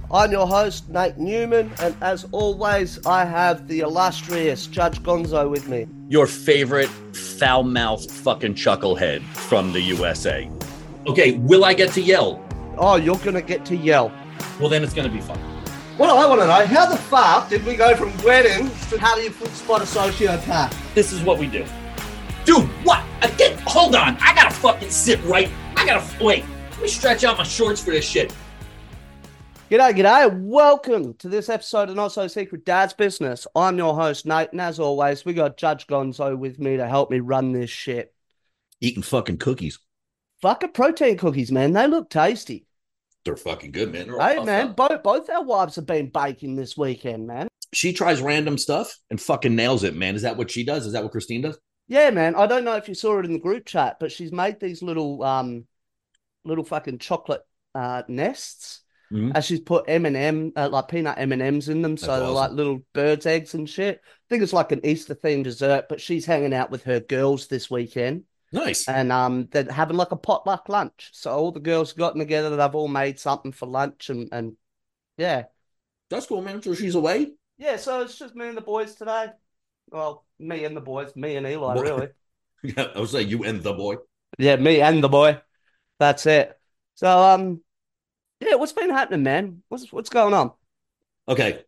I'm your host, Nate Newman, and as always, I have the illustrious Judge Gonzo with me. Your favorite foul-mouthed fucking chucklehead from the USA. Okay, will I get to yell? Oh, you're gonna get to yell. Well, then it's gonna be fun. Well, I want to know, how the fuck did we go from weddings to how do you spot a sociopath? This is what we do. Dude, what? Hold on. I gotta fucking sit right. Wait. Let me stretch out my shorts for this shit. G'day. Welcome to this episode of Not So Secret Dad's Business. I'm your host, Nate, and as always, we got Judge Gonzo with me to help me run this shit. Eating fucking cookies. Fucking protein cookies, man. They look tasty. They're fucking good, man. Hey, man, both our wives have been baking this weekend, man. She tries random stuff and fucking nails it, man. Is that what she does? Is that what Christine does? Yeah, man. I don't know if you saw it in the group chat, but she's made these little fucking chocolate nests. Mm-hmm. And she's put like peanut M&Ms in them, so they're like little birds' eggs and shit. I think it's like an Easter themed dessert, but she's hanging out with her girls this weekend. Nice. And they're having like a potluck lunch. So all the girls gotten together, they've all made something for lunch and yeah. That's cool, man. So she's away? Yeah, so it's just me and the boys today. Well, me and the boys, me and Eli, really. Yeah, I was saying you and the boy. Yeah, me and the boy. That's it. So yeah, what's been happening, man? What's going on? Okay.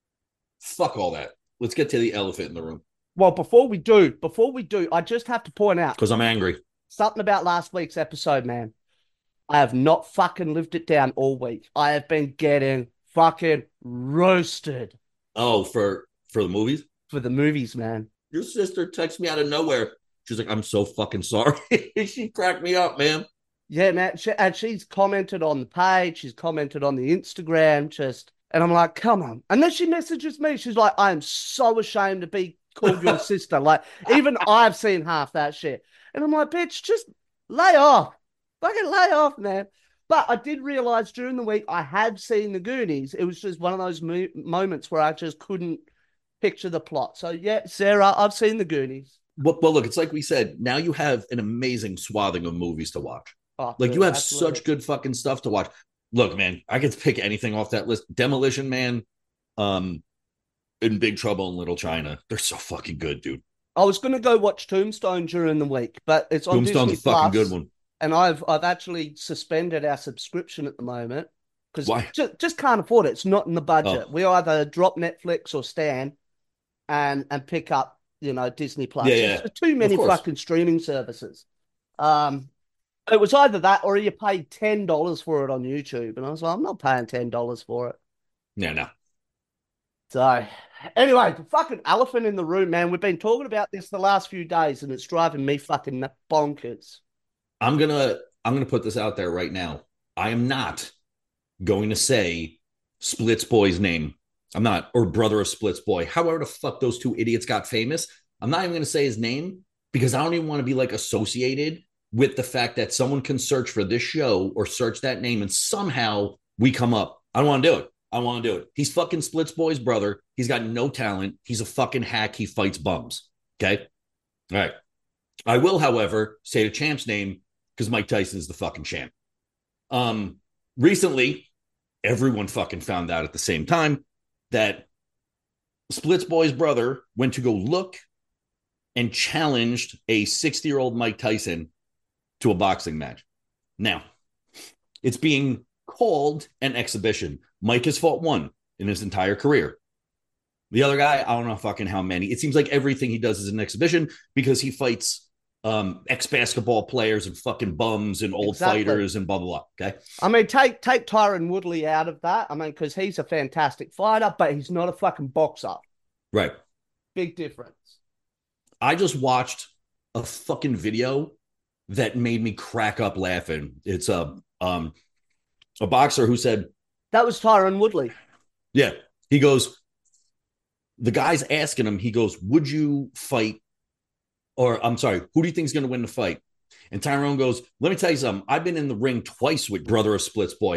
Fuck all that. Let's get to the elephant in the room. Well, before we do, I just have to point out. Because I'm angry. Something about last week's episode, man. I have not fucking lived it down all week. I have been getting fucking roasted. Oh, for the movies? For the movies, man. Your sister texted me out of nowhere. She's like, I'm so fucking sorry. She cracked me up, man. Yeah, man. She's commented on the page. She's commented on the Instagram. And I'm like, come on. And then she messages me. She's like, I am so ashamed to be called your sister. Like, even I've seen half that shit. And I'm like, bitch, just lay off. Fucking lay off, man. But I did realize during the week I had seen the Goonies. It was just one of those moments where I just couldn't picture the plot. So, yeah, Sarah, I've seen the Goonies. Well, look, it's like we said. Now you have an amazing swathing of movies to watch. Oh, like, dude, you have absolutely. such good fucking stuff to watch. Look, man, I could pick anything off that list. Demolition Man, in Big Trouble in Little China. They're so fucking good, dude. I was going to go watch Tombstone during the week, but it's on Tombstone's Disney a fucking Plus, good one. and I've actually suspended our subscription at the moment because Why? Just can't afford it. It's not in the budget. Oh. We either drop Netflix or Stan and pick up, Disney Plus. Yeah. It's too many fucking streaming services. It was either that or you pay $10 for it on YouTube, and I was like, I'm not paying $10 for it. Yeah, no. So, anyway, the fucking elephant in the room, man. We've been talking about this the last few days, and it's driving me fucking bonkers. I'm gonna put this out there right now. I am not going to say Splits Boy's name. I'm not, or brother of Splits Boy. However the fuck those two idiots got famous, I'm not even gonna say his name because I don't even want to be like associated with the fact that someone can search for this show or search that name and somehow we come up. I don't want to do it. I want to do it. He's fucking Splits Boy's brother. He's got no talent. He's a fucking hack. He fights bums. Okay. All right. I will, however, say the champ's name because Mike Tyson is the fucking champ. Recently, everyone fucking found out at the same time that Splits Boy's brother went to go look and challenged a 60-year-old Mike Tyson to a boxing match. Now, it's being called an exhibition. Mike has fought one in his entire career. The other guy, I don't know fucking how many. It seems like everything he does is an exhibition because he fights ex-basketball players and fucking bums and old fighters and blah, blah, blah. Okay? I mean, take Tyron Woodley out of that. I mean, because he's a fantastic fighter, but he's not a fucking boxer. Right. Big difference. I just watched a fucking video that made me crack up laughing. It's a boxer who said... That was Tyron Woodley. Yeah. He goes... The guy's asking him, he goes, would you fight... Or, I'm sorry, who do you think is going to win the fight? And Tyrone goes, let me tell you something. I've been in the ring twice with brother of Splits Boy.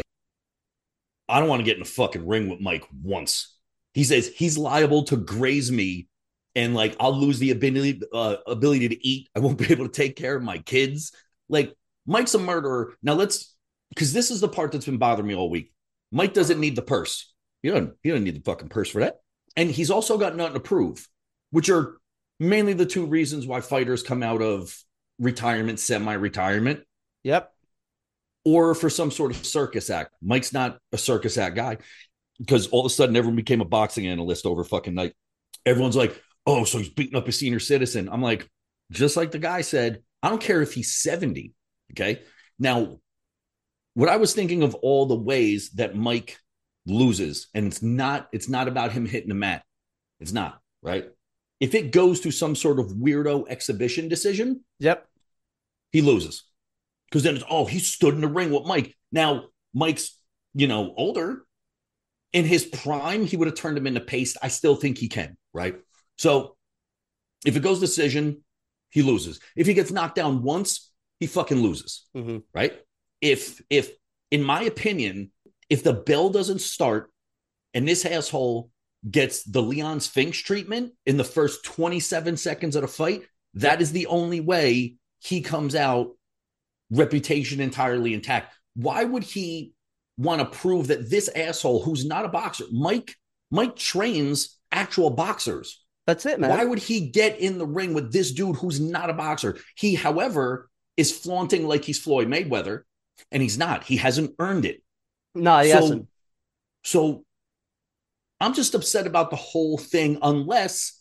I don't want to get in the fucking ring with Mike once. He says he's liable to graze me and like I'll lose the ability to eat. I won't be able to take care of my kids. Like Mike's a murderer. Now because this is the part that's been bothering me all week. Mike doesn't need the purse. He doesn't need the fucking purse for that. And he's also got nothing to prove, which are mainly the two reasons why fighters come out of retirement, semi-retirement, Yep. or for some sort of circus act. Mike's not a circus act guy because all of a sudden everyone became a boxing analyst over fucking night. Everyone's like, oh, so he's beating up a senior citizen. I'm like, just like the guy said, I don't care if he's 70. Okay. Now, what I was thinking of all the ways that Mike loses, and it's not about him hitting the mat. It's not, right? If it goes to some sort of weirdo exhibition decision, Yep. he loses. Because then it's, oh, he stood in the ring with Mike. Now, Mike's, older. In his prime, he would have turned him into paste. I still think he can, right? So if it goes decision, he loses. If he gets knocked down once, he fucking loses, right? If, in my opinion, if the bell doesn't start and this asshole gets the Leon Spinks treatment in the first 27 seconds of the fight, that is the only way he comes out reputation entirely intact. Why would he want to prove that this asshole who's not a boxer, Mike trains actual boxers. That's it, man. Why would he get in the ring with this dude who's not a boxer? He, however, is flaunting like he's Floyd Mayweather, and he's not. He hasn't earned it. No, he hasn't. So I'm just upset about the whole thing unless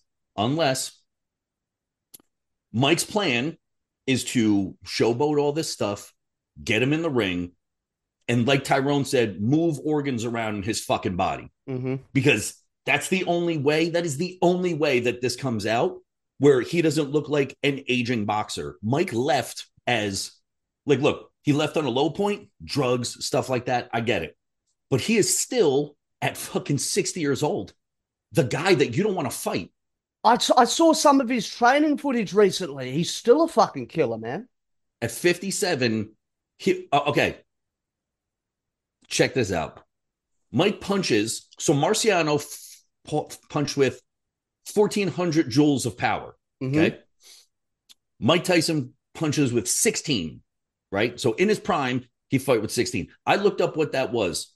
Mike's plan is to showboat all this stuff, get him in the ring, and like Tyrone said, move organs around in his fucking body. Because that's the only way, that is the only way that this comes out where he doesn't look like an aging boxer. Mike left as, look, he left on a low point, drugs, stuff like that. I get it. But he is still at fucking 60 years old, the guy that you don't want to fight. I saw some of his training footage recently. He's still a fucking killer, man. At 57, okay. Check this out. Mike punches. So Marciano punched with 1,400 joules of power. Okay. Mike Tyson punches with 16, right? So in his prime, he fight with 16. I looked up what that was.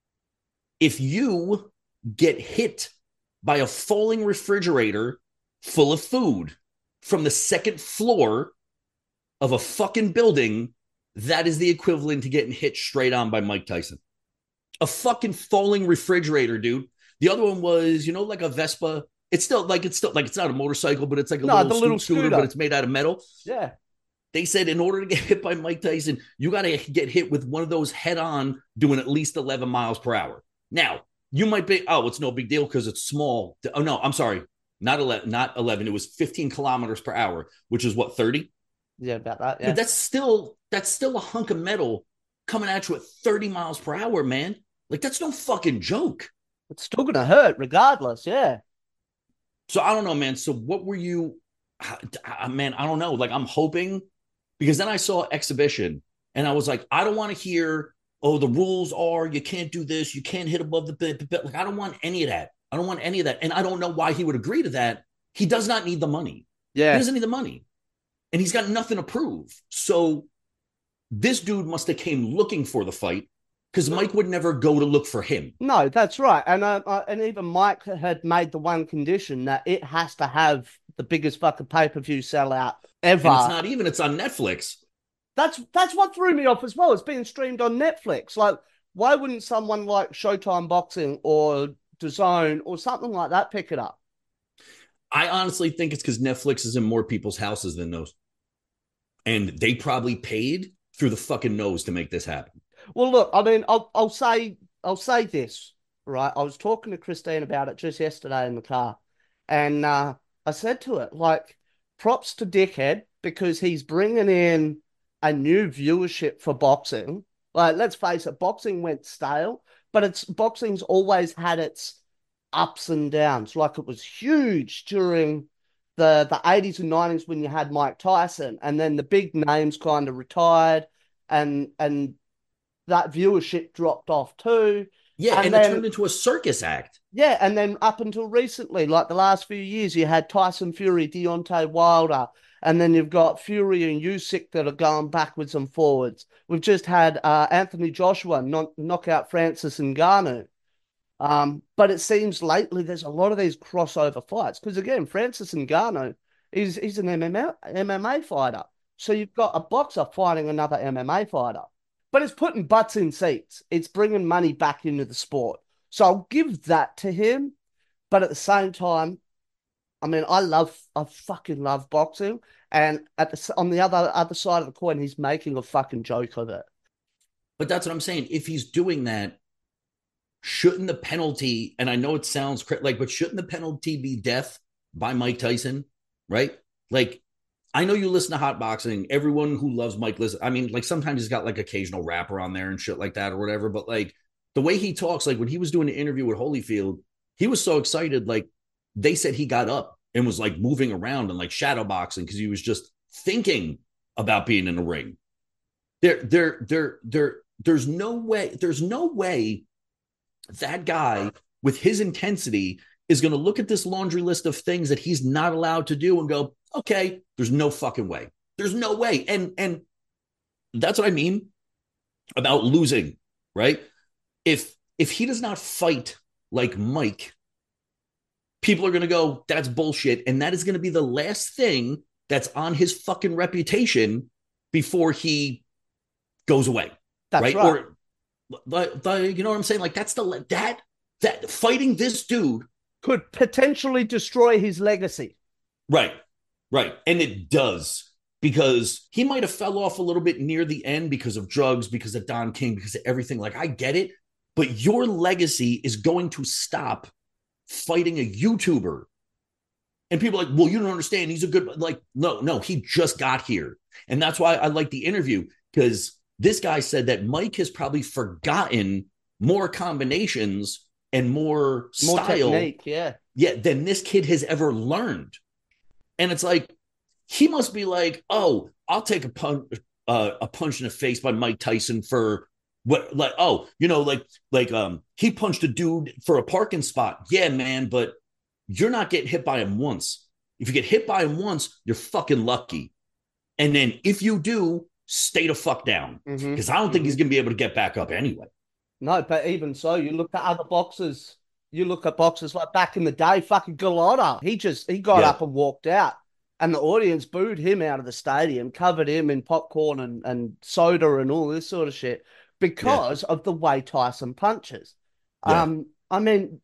If you get hit by a falling refrigerator full of food from the second floor of a fucking building, that is the equivalent to getting hit straight on by Mike Tyson. A fucking falling refrigerator, dude. The other one was, like a Vespa. It's not a motorcycle, but it's like a little scooter, but it's made out of metal. Yeah. They said in order to get hit by Mike Tyson, you got to get hit with one of those head on doing at least 11 miles per hour. Now, you might be, it's no big deal because it's small. Oh, no, I'm sorry. Not 11. It was 15 kilometers per hour, which is what, 30? Yeah, about that. Yeah. But that's still a hunk of metal coming at you at 30 miles per hour, man. Like, that's no fucking joke. It's still going to hurt regardless. Yeah. So I don't know, man. So what were you, man, I don't know. Like, I'm hoping, because then I saw Exhibition and I was like, I don't want to hear, the rules are you can't do this. You can't hit above the bit. Like, I don't want any of that. And I don't know why he would agree to that. He does not need the money. Yeah. He doesn't need the money. And he's got nothing to prove. So this dude must have came looking for the fight because Mike would never go to look for him. No, that's right. And even Mike had made the one condition that it has to have the biggest fucking pay-per-view sellout ever. And it's not even, it's on Netflix. That's what threw me off as well. It's being streamed on Netflix. Like, why wouldn't someone like Showtime Boxing or DAZN or something like that pick it up? I honestly think it's because Netflix is in more people's houses than those. And they probably paid through the fucking nose to make this happen. Well, look, I mean, I'll say this, right? I was talking to Christine about it just yesterday in the car. And I said to her, like, props to Dickhead because he's bringing in a new viewership for boxing. Like, let's face it, boxing went stale, but boxing's always had its ups and downs. Like, it was huge during the 80s and 90s when you had Mike Tyson, and then the big names kind of retired and that viewership dropped off too. Yeah, And and it then turned into a circus act. yeah, and then up until recently, like the last few years, you had Tyson Fury, Deontay Wilder, and then you've got Fury and Usyk that are going backwards and forwards. We've just had Anthony Joshua knock out Francis Ngannou. But it seems lately there's a lot of these crossover fights because again, Francis Ngannou is he's an MMA fighter, so you've got a boxer fighting another MMA fighter, but it's putting butts in seats. It's bringing money back into the sport. So I'll give that to him. But at the same time, I mean, I fucking love boxing, and on the other side of the coin, he's making a fucking joke of it. But that's what I'm saying. If he's doing that, shouldn't the penalty, and I know it sounds like, but shouldn't the penalty be death by Mike Tyson? Right? Like, I know you listen to Hot Boxing. Everyone who loves Mike listen. I mean, like sometimes he's got like occasional rapper on there and shit like that or whatever. But like the way he talks, like when he was doing an interview with Holyfield, he was so excited. Like they said he got up and was like moving around and like shadow boxing because he was just thinking about being in the ring. There's no way that guy with his intensity is going to look at this laundry list of things that he's not allowed to do and go, okay, there's no fucking way. There's no way. And that's what I mean about losing, right? If he does not fight like Mike, people are going to go, that's bullshit. And that is going to be the last thing that's on his fucking reputation before he goes away. That's right. Or you know what I'm saying? Like that's that fighting this dude could potentially destroy his legacy. Right. And it does because he might have fell off a little bit near the end because of drugs, because of Don King, because of everything. Like I get it, but your legacy is going to stop fighting a YouTuber. And people are like, well, you don't understand. He's a good, like, no, he just got here. And that's why I like the interview because this guy said that Mike has probably forgotten more combinations and more style technique, than this kid has ever learned. And it's like, he must be like, oh, I'll take a punch in the face by Mike Tyson for what, like, oh, you know, he punched a dude for a parking spot. Yeah, man, but you're not getting hit by him once. If you get hit by him once, you're fucking lucky. And then if you do, stay the fuck down. Because I don't think he's going to be able to get back up anyway. No, but even so, you look at other boxers. You look at boxers like back in the day, fucking Gallotta. He got up and walked out. And the audience booed him out of the stadium, covered him in popcorn and soda and all this sort of shit because of the way Tyson punches. I mean,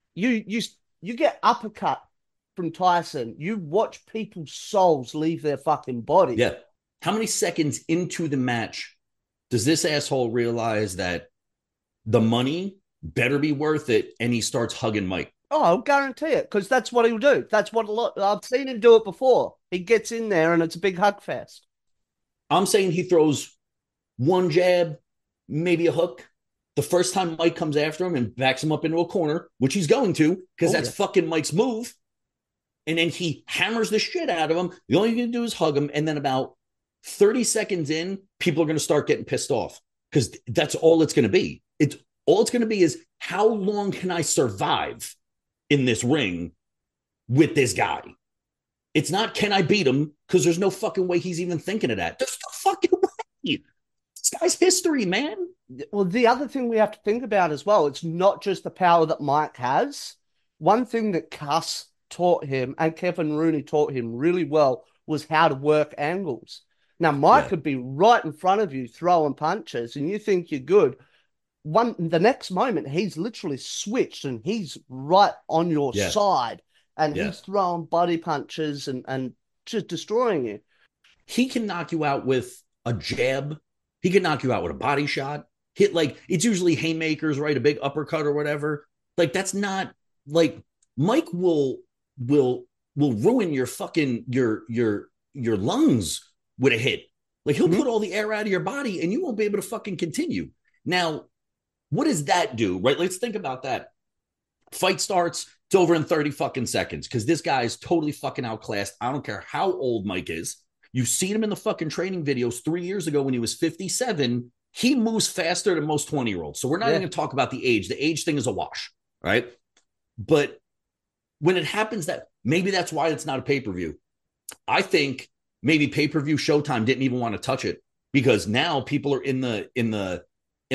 you get uppercut from Tyson, you watch people's souls leave their fucking body. Yeah. How many seconds into the match does this asshole realize that the money better be worth it and he starts hugging Mike? Oh, I'll guarantee it, because that's what he'll do. That's what I've seen him do it before. He gets in there and it's a big hug fest. I'm saying he throws one jab, maybe a hook. The first time Mike comes after him and backs him up into a corner, which he's going to, because that's fucking Mike's move. And then he hammers the shit out of him. The only thing you can do is hug him. And then about 30 seconds in, people are going to start getting pissed off because that's all it's going to be. All it's going to be is how long can I survive in this ring with this guy? It's not can I beat him, because there's no fucking way he's even thinking of that. There's no fucking way. This guy's history, man. Well, the other thing we have to think about as well, it's not just the power that Mike has. One thing that Cuss taught him and Kevin Rooney taught him really well was how to work angles. Now, Mike could be right in front of you throwing punches and you think you're good. The next moment, he's literally switched and he's right on your side and he's throwing body punches and just destroying you. He can knock you out with a jab. He can knock you out with a body shot. It's usually haymakers, right? A big uppercut or whatever. Like, that's not like Mike will ruin your fucking your lungs with a hit. Like, he'll put all the air out of your body and you won't be able to fucking continue. Now, what does that do, right? Let's think about that. Fight starts, it's over in 30 fucking seconds because this guy is totally fucking outclassed. I don't care how old Mike is. You've seen him in the fucking training videos 3 years ago when he was 57 he moves faster than most 20-year-olds. So we're not even going to talk about the age. The age thing is a wash, right? But when it happens, that maybe that's why it's not a pay-per-view. I think maybe pay-per-view Showtime didn't even want to touch it because now people are in the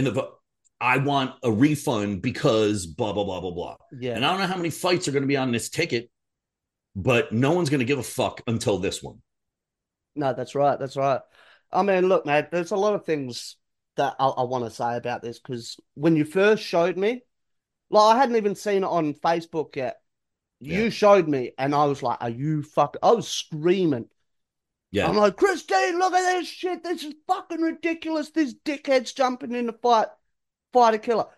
I want a refund because blah blah blah blah blah. Yeah. And I don't know how many fights are going to be on this ticket, but no one's going to give a fuck until this one. No, that's right. That's right. I mean, look, mate, there's a lot of things that I want to say about this because when you first showed me, like, I hadn't even seen it on Facebook yet. Yeah. You showed me, and I was like, "Are you fucking?" I was screaming. Yeah. I'm like, Christine, look at this shit. This is fucking ridiculous. This dickhead's jumping in the fight a killer.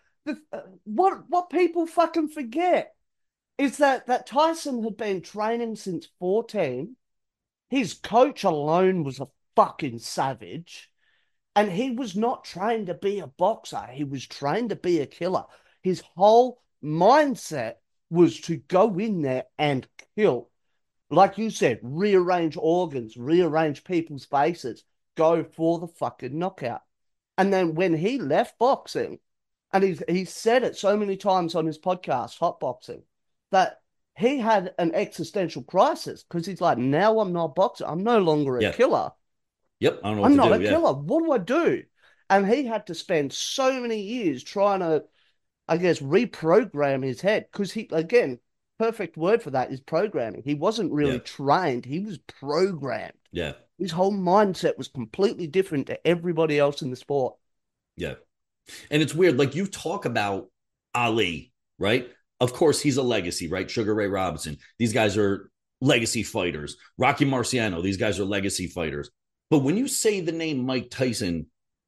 What people fucking forget is that Tyson had been training since 14. His coach alone was a fucking savage. And he was not trained to be a boxer. He was trained to be a killer. His whole mindset was to go in there and kill. Like you said, rearrange organs, rearrange people's faces, go for the fucking knockout. And then when he left boxing, and he said it so many times on his podcast, Hot Boxing, that he had an existential crisis because he's like, now I'm not boxing. I'm no longer a killer. Yep. I don't know I'm what not to do. a killer. What do I do? And he had to spend so many years trying to, I guess, reprogram his head because he, again, perfect word for that is programming. He wasn't really trained. He was programmed. Yeah. His whole mindset was completely different to everybody else in the sport. Yeah. And it's weird. Like you talk about Ali, right? Of course, he's a legacy, right? Sugar Ray Robinson. These guys are legacy fighters. Rocky Marciano. These guys are legacy fighters. But when you say the name Mike Tyson,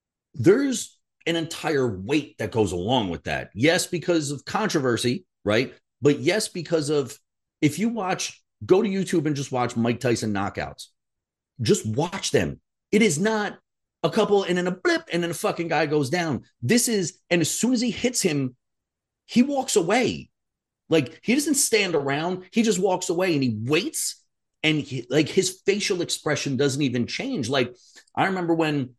there's an entire weight that goes along with that. Yes, because of controversy, right? But yes, because of, if you go to YouTube and just watch Mike Tyson knockouts. Just watch them. It is not a couple and then a blip and then a fucking guy goes down. This is, and as soon as he hits him, he walks away. Like he doesn't stand around. He just walks away and he waits. And his facial expression doesn't even change. Like I remember when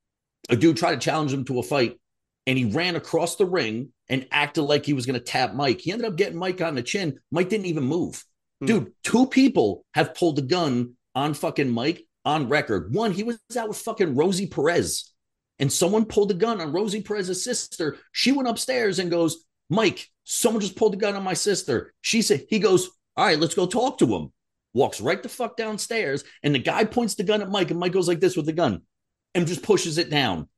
a dude tried to challenge him to a fight and he ran across the ring and acted like he was going to tap Mike. He ended up getting Mike on the chin. Mike didn't even move. Dude, 2 people have pulled the gun on fucking Mike on record. One, he was out with fucking Rosie Perez and someone pulled the gun on Rosie Perez's sister. She went upstairs and goes, Mike, someone just pulled the gun on my sister. He goes, all right, let's go talk to him. Walks right the fuck downstairs, and the guy points the gun at Mike, and Mike goes like this with the gun and just pushes it down.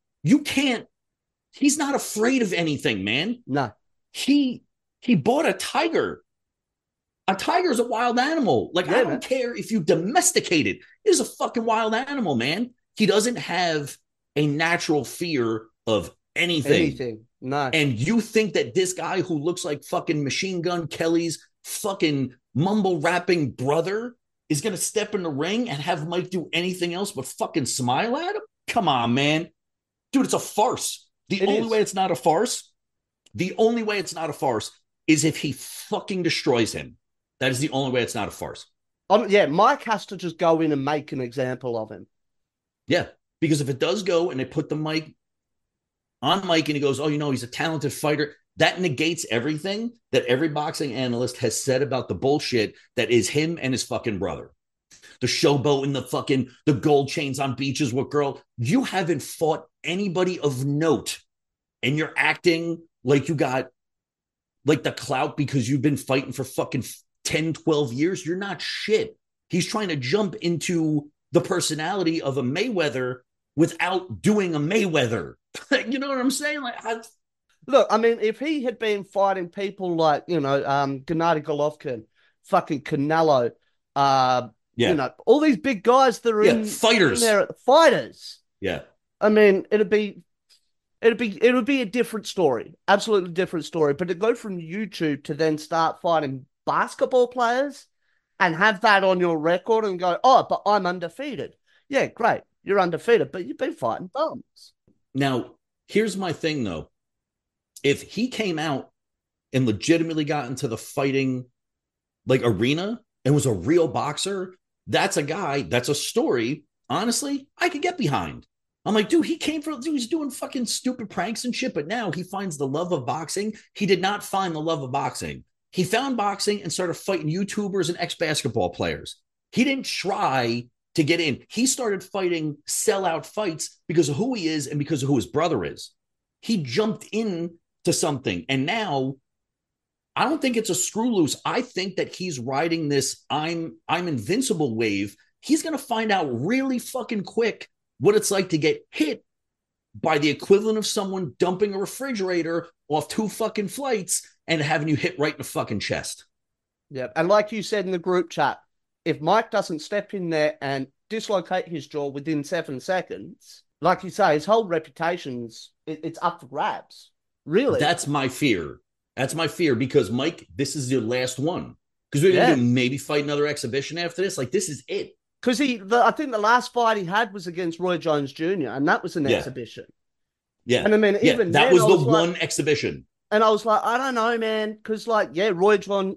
He's not afraid of anything, man. No. He bought a tiger. A tiger is a wild animal. Like, I don't care if you domesticate it. It is a fucking wild animal, man. He doesn't have a natural fear of anything. No. And you think that this guy who looks like fucking Machine Gun Kelly's fucking mumble rapping brother is going to step in the ring and have Mike do anything else but fucking smile at him? Come on, man. Dude, it's a farce. The only way it's not a farce is if he fucking destroys him. That is the only way it's not a farce. Mike has to just go in and make an example of him. Yeah, because if it does go and they put the mic on Mike and he goes, oh, he's a talented fighter, that negates everything that every boxing analyst has said about the bullshit that is him and his fucking brother. The showboat and the gold chains on beaches with girl. You haven't fought anybody of note and you're acting like you got like the clout because you've been fighting for fucking 10, 12 years. You're not shit. He's trying to jump into the personality of a Mayweather without doing a Mayweather. You know what I'm saying? Look, I mean, if he had been fighting people like, Gennady Golovkin, fucking Canelo, all these big guys that are fighters. Fighters. Yeah. I mean, it would be a different story. Absolutely different story. But to go from YouTube to then start fighting basketball players and have that on your record and go, oh, but I'm undefeated. Yeah, great. You're undefeated, but you've been fighting bums. Now, here's my thing, though. If he came out and legitimately got into the fighting arena and was a real boxer, that's a story, honestly, I could get behind. I'm like, dude, he was doing fucking stupid pranks and shit, but now he finds the love of boxing. He did not find the love of boxing. He found boxing and started fighting YouTubers and ex-basketball players. He didn't try to get in. He started fighting sellout fights because of who he is and because of who his brother is. He jumped in to something. And now I don't think it's a screw loose. I think that he's riding this I'm invincible wave. He's going to find out really fucking quick what it's like to get hit by the equivalent of someone dumping a refrigerator off 2 fucking flights and having you hit right in the fucking chest. Yeah. And like you said in the group chat, if Mike doesn't step in there and dislocate his jaw within 7 seconds, like you say, his whole reputation's it's up for grabs. Really. That's my fear. That's my fear because, Mike, this is your last one. Because we're going to maybe fight another exhibition after this. Like, this is it. Because I think the last fight he had was against Roy Jones Jr., and that was an exhibition. Yeah. And I mean, even that then, was the one exhibition. And I was like, I don't know, man. Because, like, yeah, Roy John,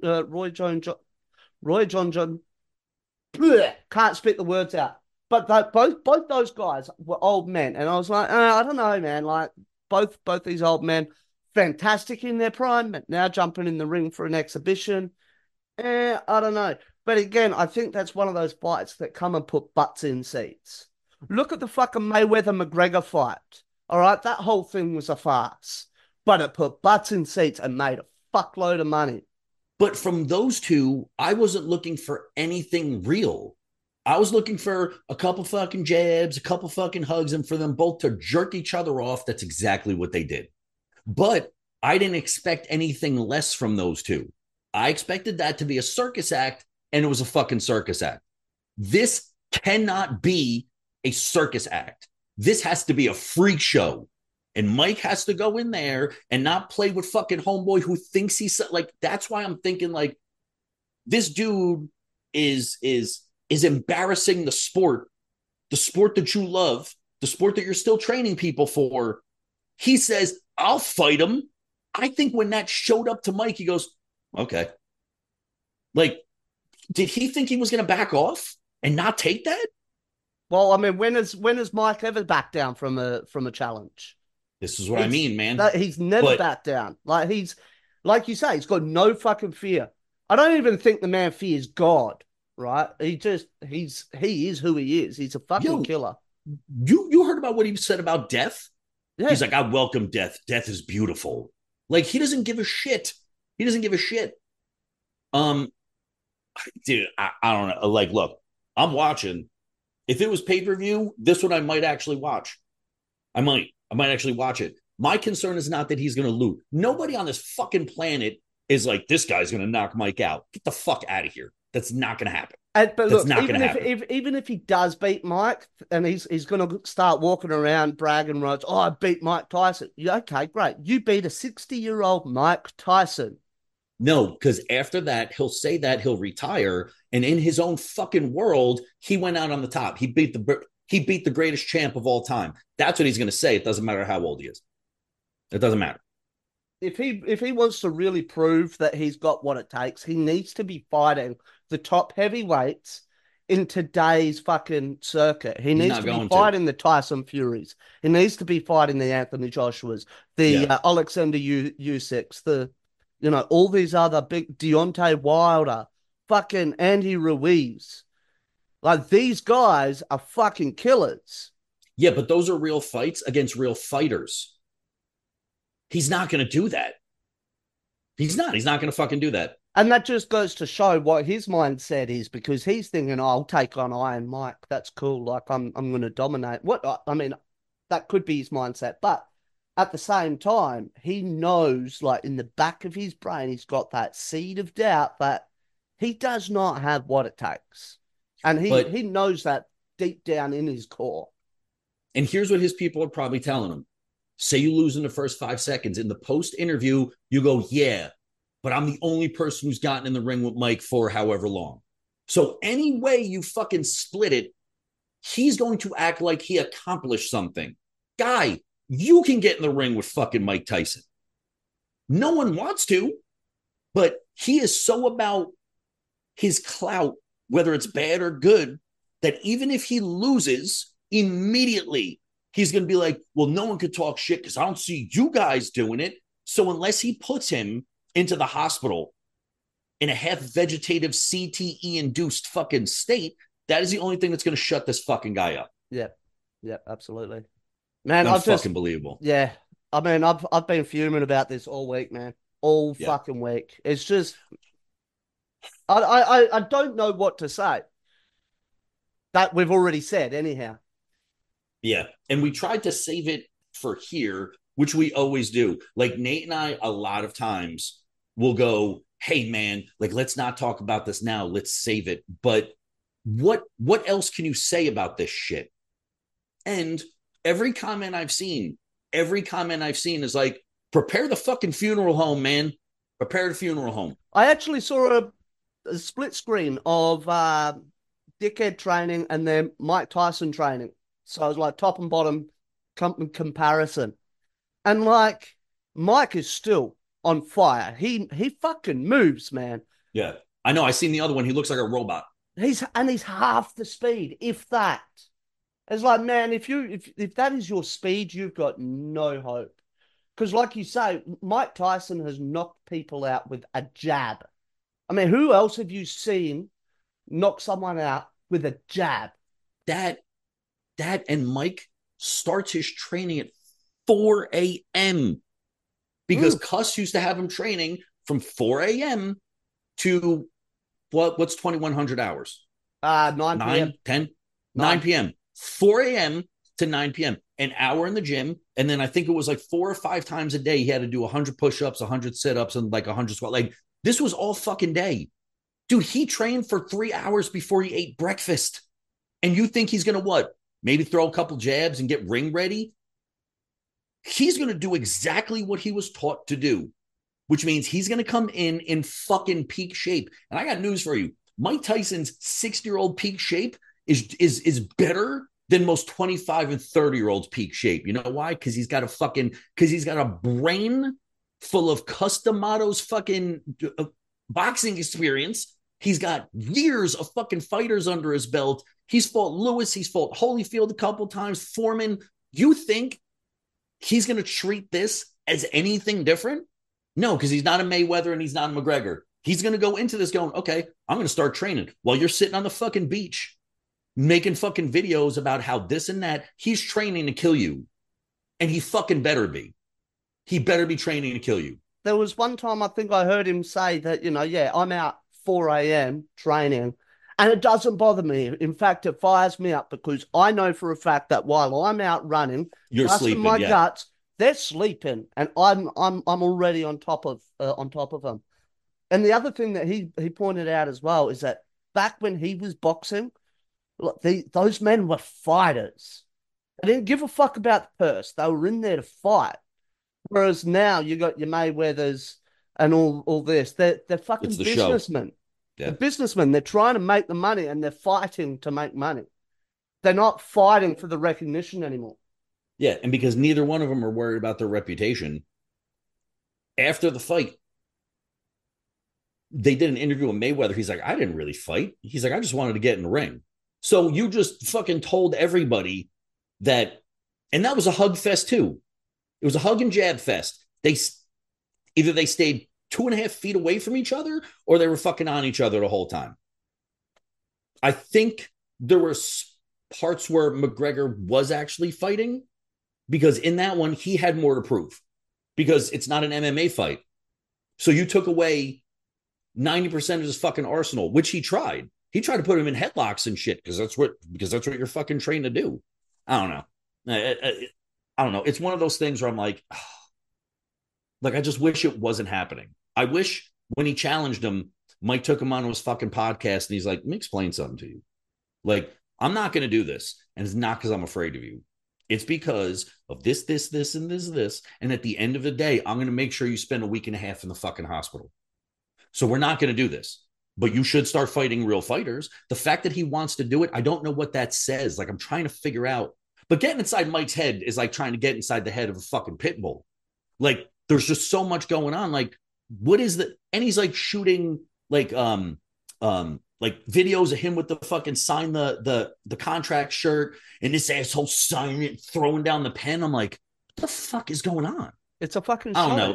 can't spit the words out. But both those guys were old men. And I was like, I don't know, man. Like, both these old men, fantastic in their prime, but now jumping in the ring for an exhibition. I don't know. But again, I think that's one of those fights that come and put butts in seats. Look at the fucking Mayweather-McGregor fight. All right, that whole thing was a farce. But it put butts in seats and made a fuckload of money. But from those two, I wasn't looking for anything real. I was looking for a couple fucking jabs, a couple fucking hugs, and for them both to jerk each other off. That's exactly what they did. But I didn't expect anything less from those two. I expected that to be a circus act, and it was a fucking circus act. This cannot be a circus act. This has to be a freak show. And Mike has to go in there and not play with fucking homeboy who thinks he's like, that's why I'm thinking like this dude is embarrassing the sport that you love, the sport that you're still training people for. He says, I'll fight him. I think when that showed up to Mike, he goes, okay. Like, did he think he was going to back off and not take that? Well, I mean, when has Mike ever backed down from a challenge? This is what I mean, man. He's never backed down. Like like you say, he's got no fucking fear. I don't even think the man fears God, right? He is who he is. He's a fucking killer. You heard about what he said about death? Yeah. He's like, I welcome death. Death is beautiful. Like, he doesn't give a shit. He doesn't give a shit. Dude, I don't know. Like, look, I'm watching. If it was pay-per-view, this one I might actually watch. I might actually watch it. My concern is not that he's going to lose. Nobody on this fucking planet is like, this guy's going to knock Mike out. Get the fuck out of here. That's not going to happen. But look, even if he does beat Mike and he's going to start walking around bragging rights, I beat Mike Tyson. Yeah, okay, great. You beat a 60-year-old Mike Tyson. No, because after that, he'll say that he'll retire. And in his own fucking world, he went out on the top. He beat the greatest champ of all time. That's what he's going to say. It doesn't matter how old he is. It doesn't matter. If he wants to really prove that he's got what it takes, he needs to be fighting the top heavyweights in today's fucking circuit. He needs to be fighting the Tyson Furies. He needs to be fighting the Anthony Joshuas, the Alexander Usyks, all these other big Deontay Wilder, fucking Andy Ruiz. Like, these guys are fucking killers. Yeah, but those are real fights against real fighters. He's not going to do that. He's not going to fucking do that. And that just goes to show what his mindset is, because he's thinking, I'll take on Iron Mike. That's cool. Like, I'm going to dominate. I mean, that could be his mindset. But at the same time, he knows, like, in the back of his brain, he's got that seed of doubt that he does not have what it takes. And he knows that deep down in his core. And here's what his people are probably telling him. Say you lose in the first 5 seconds. In the post-interview, you go, yeah, but I'm the only person who's gotten in the ring with Mike for however long. So any way you fucking split it, he's going to act like he accomplished something. Guy, you can get in the ring with fucking Mike Tyson. No one wants to, but he is so about his clout, whether it's bad or good, that even if he loses immediately, he's going to be like, well, no one could talk shit because I don't see you guys doing it. So unless he puts him into the hospital in a half vegetative CTE induced fucking state, that is the only thing that's going to shut this fucking guy up. Yeah. Yeah, absolutely. Man, I've fucking believable. Yeah. I mean, I've been fuming about this all week, man. All fucking week. It's just I don't know what to say. That we've already said anyhow. Yeah. And we tried to save it for here, which we always do. Like Nate and I, a lot of times will go, hey man, like let's not talk about this now. Let's save it. But what else can you say about this shit? And every comment I've seen is like, prepare the fucking funeral home, man. Prepare the funeral home. I actually saw a split screen of Dickhead training and then Mike Tyson training. So I was like top and bottom comparison. And like Mike is still on fire. He fucking moves, man. Yeah. I know. I seen the other one. He looks like a robot. He's half the speed, if that. It's like, man, if that is your speed, you've got no hope. Because, like you say, Mike Tyson has knocked people out with a jab. I mean, who else have you seen knock someone out with a jab? That and Mike starts his training at 4 a.m. because Cuss used to have him training from 4 a.m. to what's 2,100 hours? 9 p.m. 10, 9 p.m. 4 a.m. to 9 p.m. An hour in the gym. And then I think it was like 4 or 5 times a day. He had to do 100 push-ups, 100 sit-ups, and like 100 squat. Like this was all fucking day. Dude, he trained for 3 hours before he ate breakfast. And you think he's going to what? Maybe throw a couple jabs and get ring ready? He's going to do exactly what he was taught to do, which means he's going to come in fucking peak shape. And I got news for you. Mike Tyson's 60-year-old peak shape is better than most 25 and 30-year-olds peak shape. You know why? Because he's got a brain full of Customado's fucking boxing experience. He's got years of fucking fighters under his belt. He's fought Lewis. He's fought Holyfield a couple times. Foreman. You think he's going to treat this as anything different? No, because he's not a Mayweather and he's not a McGregor. He's going to go into this going, okay, I'm going to start training while you're sitting on the fucking beach making fucking videos about how this and that. He's training to kill you. And he fucking better be. He better be training to kill you. There was one time I think I heard him say that, I'm out 4 a.m. training and it doesn't bother me. In fact, it fires me up because I know for a fact that while I'm out running, you're sleeping, my guts, they're sleeping and I'm already on top of them. And the other thing that he pointed out as well is that back when he was boxing, look, those men were fighters. They didn't give a fuck about the purse. They were in there to fight. Whereas now you got your Mayweathers and all this. They're fucking businessmen. Yeah. They're businessmen. They're trying to make the money and they're fighting to make money. They're not fighting for the recognition anymore. Yeah, and because neither one of them are worried about their reputation, after the fight, they did an interview with Mayweather. He's like, I didn't really fight. He's like, I just wanted to get in the ring. So you just fucking told everybody that, and that was a hug fest too. It was a hug and jab fest. They stayed 2.5 feet away from each other or they were fucking on each other the whole time. I think there were parts where McGregor was actually fighting because in that one, he had more to prove because it's not an MMA fight. So you took away 90% of his fucking arsenal, which he tried. He tried to put him in headlocks and shit because that's what you're fucking trained to do. I don't know. I don't know. It's one of those things where I'm like, I just wish it wasn't happening. I wish when he challenged him, Mike took him on his fucking podcast and he's like, let me explain something to you. Like, I'm not going to do this. And it's not because I'm afraid of you. It's because of this, and this. And at the end of the day, I'm going to make sure you spend a week and a half in the fucking hospital. So we're not going to do this. But you should start fighting real fighters. The fact that he wants to do it, I don't know what that says. Like, I'm trying to figure out. But getting inside Mike's head is like trying to get inside the head of a fucking pit bull. Like, there's just so much going on. Like, what is the? And he's like shooting like like videos of him with the fucking sign the contract shirt and this asshole signing it, throwing down the pen. I'm like, what the fuck is going on? It's a fucking I don't show. know.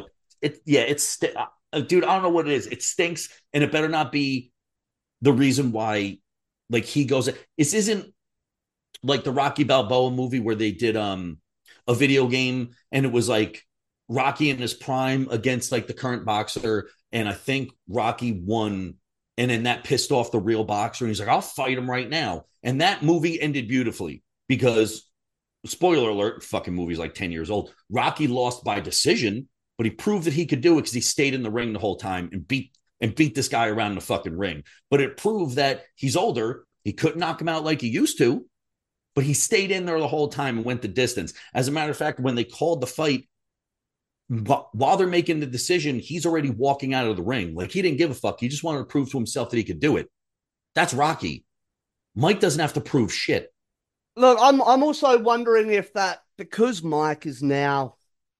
Dude, I don't know what it is. It stinks, and it better not be the reason why. Like he goes, this isn't like the Rocky Balboa movie where they did a video game and it was like Rocky in his prime against like the current boxer, and I think Rocky won, and then that pissed off the real boxer, and he's like, I'll fight him right now. And that movie ended beautifully because, spoiler alert, fucking movie's like 10 years old. Rocky lost by decision, but he proved that he could do it because he stayed in the ring the whole time and beat this guy around the fucking ring. But it proved that he's older. He couldn't knock him out like he used to, but he stayed in there the whole time and went the distance. As a matter of fact, when they called the fight, while they're making the decision, he's already walking out of the ring. Like he didn't give a fuck. He just wanted to prove to himself that he could do it. That's Rocky. Mike doesn't have to prove shit. Look, I'm also wondering if that, because Mike is now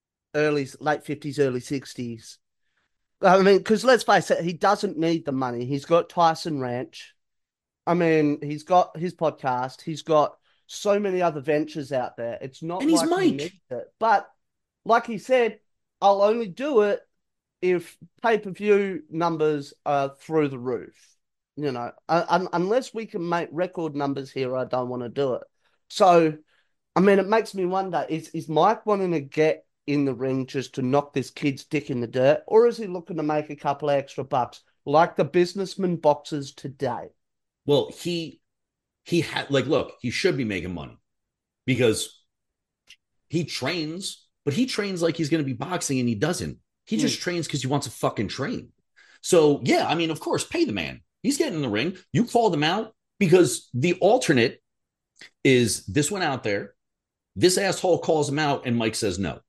late 50s, early 60s. I mean, because let's face it, he doesn't need the money. He's got Tyson Ranch. I mean, he's got his podcast. He's got so many other ventures out there. It's not And he's like he Mike. needs it. But like he said, I'll only do it if pay-per-view numbers are through the roof. You know, unless we can make record numbers here, I don't want to do it. So, I mean, it makes me wonder, is Mike wanting to get in the ring just to knock this kid's dick in the dirt, or is he looking to make a couple of extra bucks like the businessman boxers today? Well, he had like, look, he should be making money because he trains, but he trains like he's going to be boxing and he doesn't. He just trains because he wants to fucking train. So yeah, I mean, of course, pay the man. He's getting in the ring. You called him out because the alternate is this one out there. This asshole calls him out and Mike says no.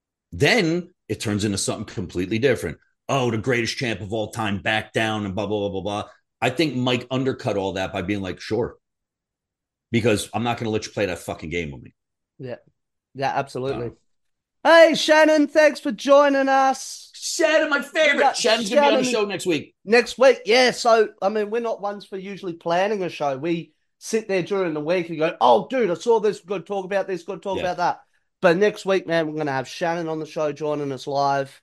Then it turns into something completely different. Oh, the greatest champ of all time back down and blah, blah, blah, blah, blah. I think Mike undercut all that by being like, sure, because I'm not going to let you play that fucking game with me. Yeah. Yeah, absolutely. Hey, Shannon, thanks for joining us. Shannon, my favorite. Shannon's going to be on the show next week. Next week, yeah. So, I mean, we're not ones for usually planning a show. We sit there during the week and go, oh, dude, I saw this. We're going to talk about this. Going to talk about that. But next week, man, we're going to have Shannon on the show joining us live.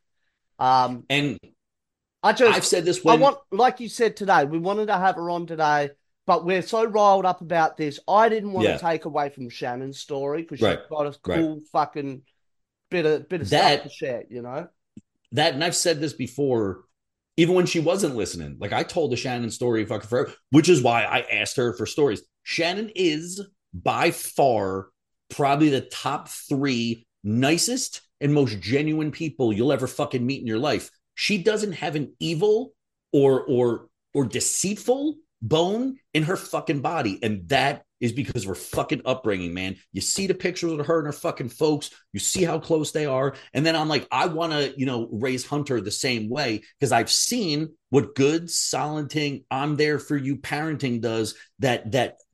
And I've said this when... like you said today, we wanted to have her on today, but we're so riled up about this. I didn't want to take away from Shannon's story because she's got a cool fucking bit of stuff to share, you know? That, and I've said this before, even when she wasn't listening. Like, I told the Shannon story fucking forever, which is why I asked her for stories. Shannon is by far probably the top 3 nicest and most genuine people you'll ever fucking meet in your life. She doesn't have an evil or deceitful bone in her fucking body. And that is because of her fucking upbringing, man. You see the pictures of her and her fucking folks. You see how close they are. And then I'm like, I want to, raise Hunter the same way because I've seen what good, soliding, I'm there for you parenting does that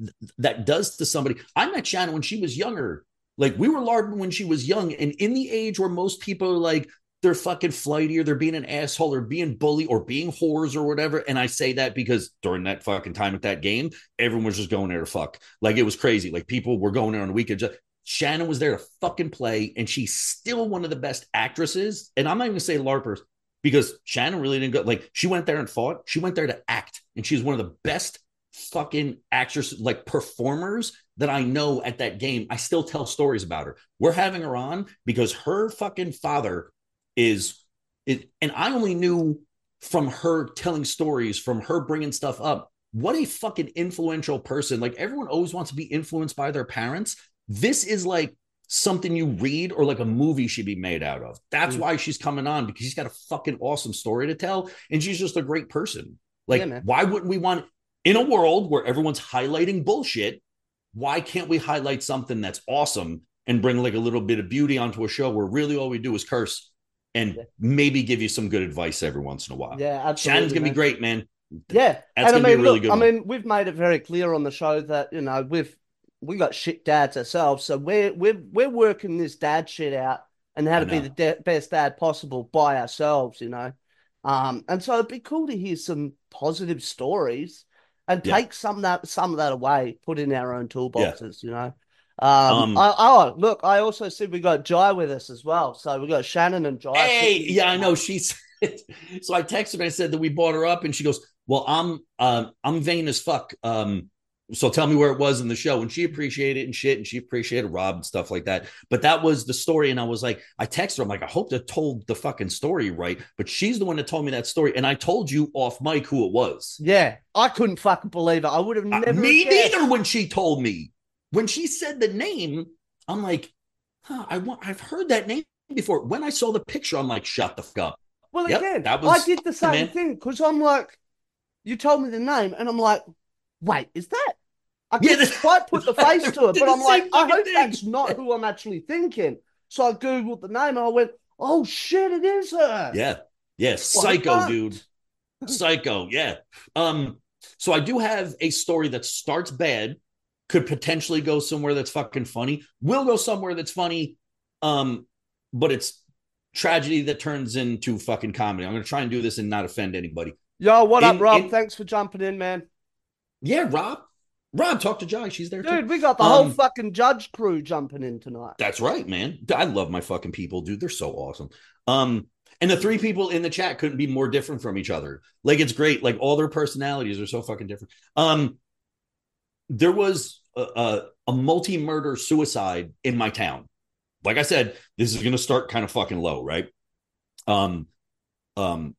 does to somebody. I met Shannon when she was younger. Like, we were LARPing when she was young, and in the age where most people are like, they're fucking flighty or they're being an asshole or being bully or being whores or whatever. And I say that because during that fucking time at that game, everyone was just going there to fuck. Like, it was crazy. Like, people were going there on the weekend. Shannon was there to fucking play, and she's still one of the best actresses. And I'm not even gonna say LARPers because Shannon really didn't go. Like, she went there and fought. She went there to act, and she's one of the best fucking actresses, like performers that I know at that game. I still tell stories about her. We're having her on because her fucking father is and I only knew from her telling stories, from her bringing stuff up, what a fucking influential person. Like, everyone always wants to be influenced by their parents. This is like something you read or like a movie she'd be made out of. That's why she's coming on, because she's got a fucking awesome story to tell, and she's just a great person. Like, why wouldn't we want, in a world where everyone's highlighting bullshit, why can't we highlight something that's awesome and bring like a little bit of beauty onto a show where really all we do is curse and maybe give you some good advice every once in a while? Yeah, absolutely. Shannon's going to be great, man. Yeah. That's going to be a really good one. I mean, we've made it very clear on the show that, we got shit dads ourselves. So we're working this dad shit out and how to be the best dad possible by ourselves, And so it'd be cool to hear some positive stories. and Yeah. take some of that away, put in our own Yeah. toolboxes, you know. Um, Look, I also said we got Jai with us as well. So we got Shannon and Jai hey, sitting. yeah, I know. She's so I texted her and I said that we brought her up, and she goes, "Well, I'm vain as fuck. So tell me where it was in the show." And she appreciated it and shit, and she appreciated Rob and stuff like that. But that was the story, and I was like, I texted her, I'm like, I hope they told the fucking story right. But she's the one that told me that story, and I told you off mic who it was. Yeah, I couldn't fucking believe it. I would have never Me guessed. neither. When she told me, when she said the name, I'm like, huh, I've heard that name before. When I saw the picture, I'm like, shut the fuck up. Well, Yep, again, that I was did the yeah, same man. thing because I'm like, you told me the name, and I'm like, wait, is that? I Yeah, couldn't quite put the face to it, did but the I'm like, same I fucking hope thing. that's not who I'm actually thinking. So I Googled the name and I went, oh shit, it is her. Yeah, yeah, What a psycho, dude, cunt. psycho. Yeah. So I do have a story that starts bad, could potentially go somewhere that's fucking funny. Will go somewhere that's funny, but it's tragedy that turns into fucking comedy. I'm gonna try and do this and not offend anybody. Yo, what up, Rob? In Thanks for jumping in, man. Yeah, Rob, talk to Jai. She's there too. Dude, we got the whole Um, fucking judge crew jumping in tonight. that's right, man. I love my fucking people, dude. They're so awesome. Um, and the three people in the chat couldn't be more different from each other. Like it's great. Like all their personalities are so fucking different. There was a multi-murder suicide in my town. Like I said, this is gonna start kind of fucking low, right? Um, um,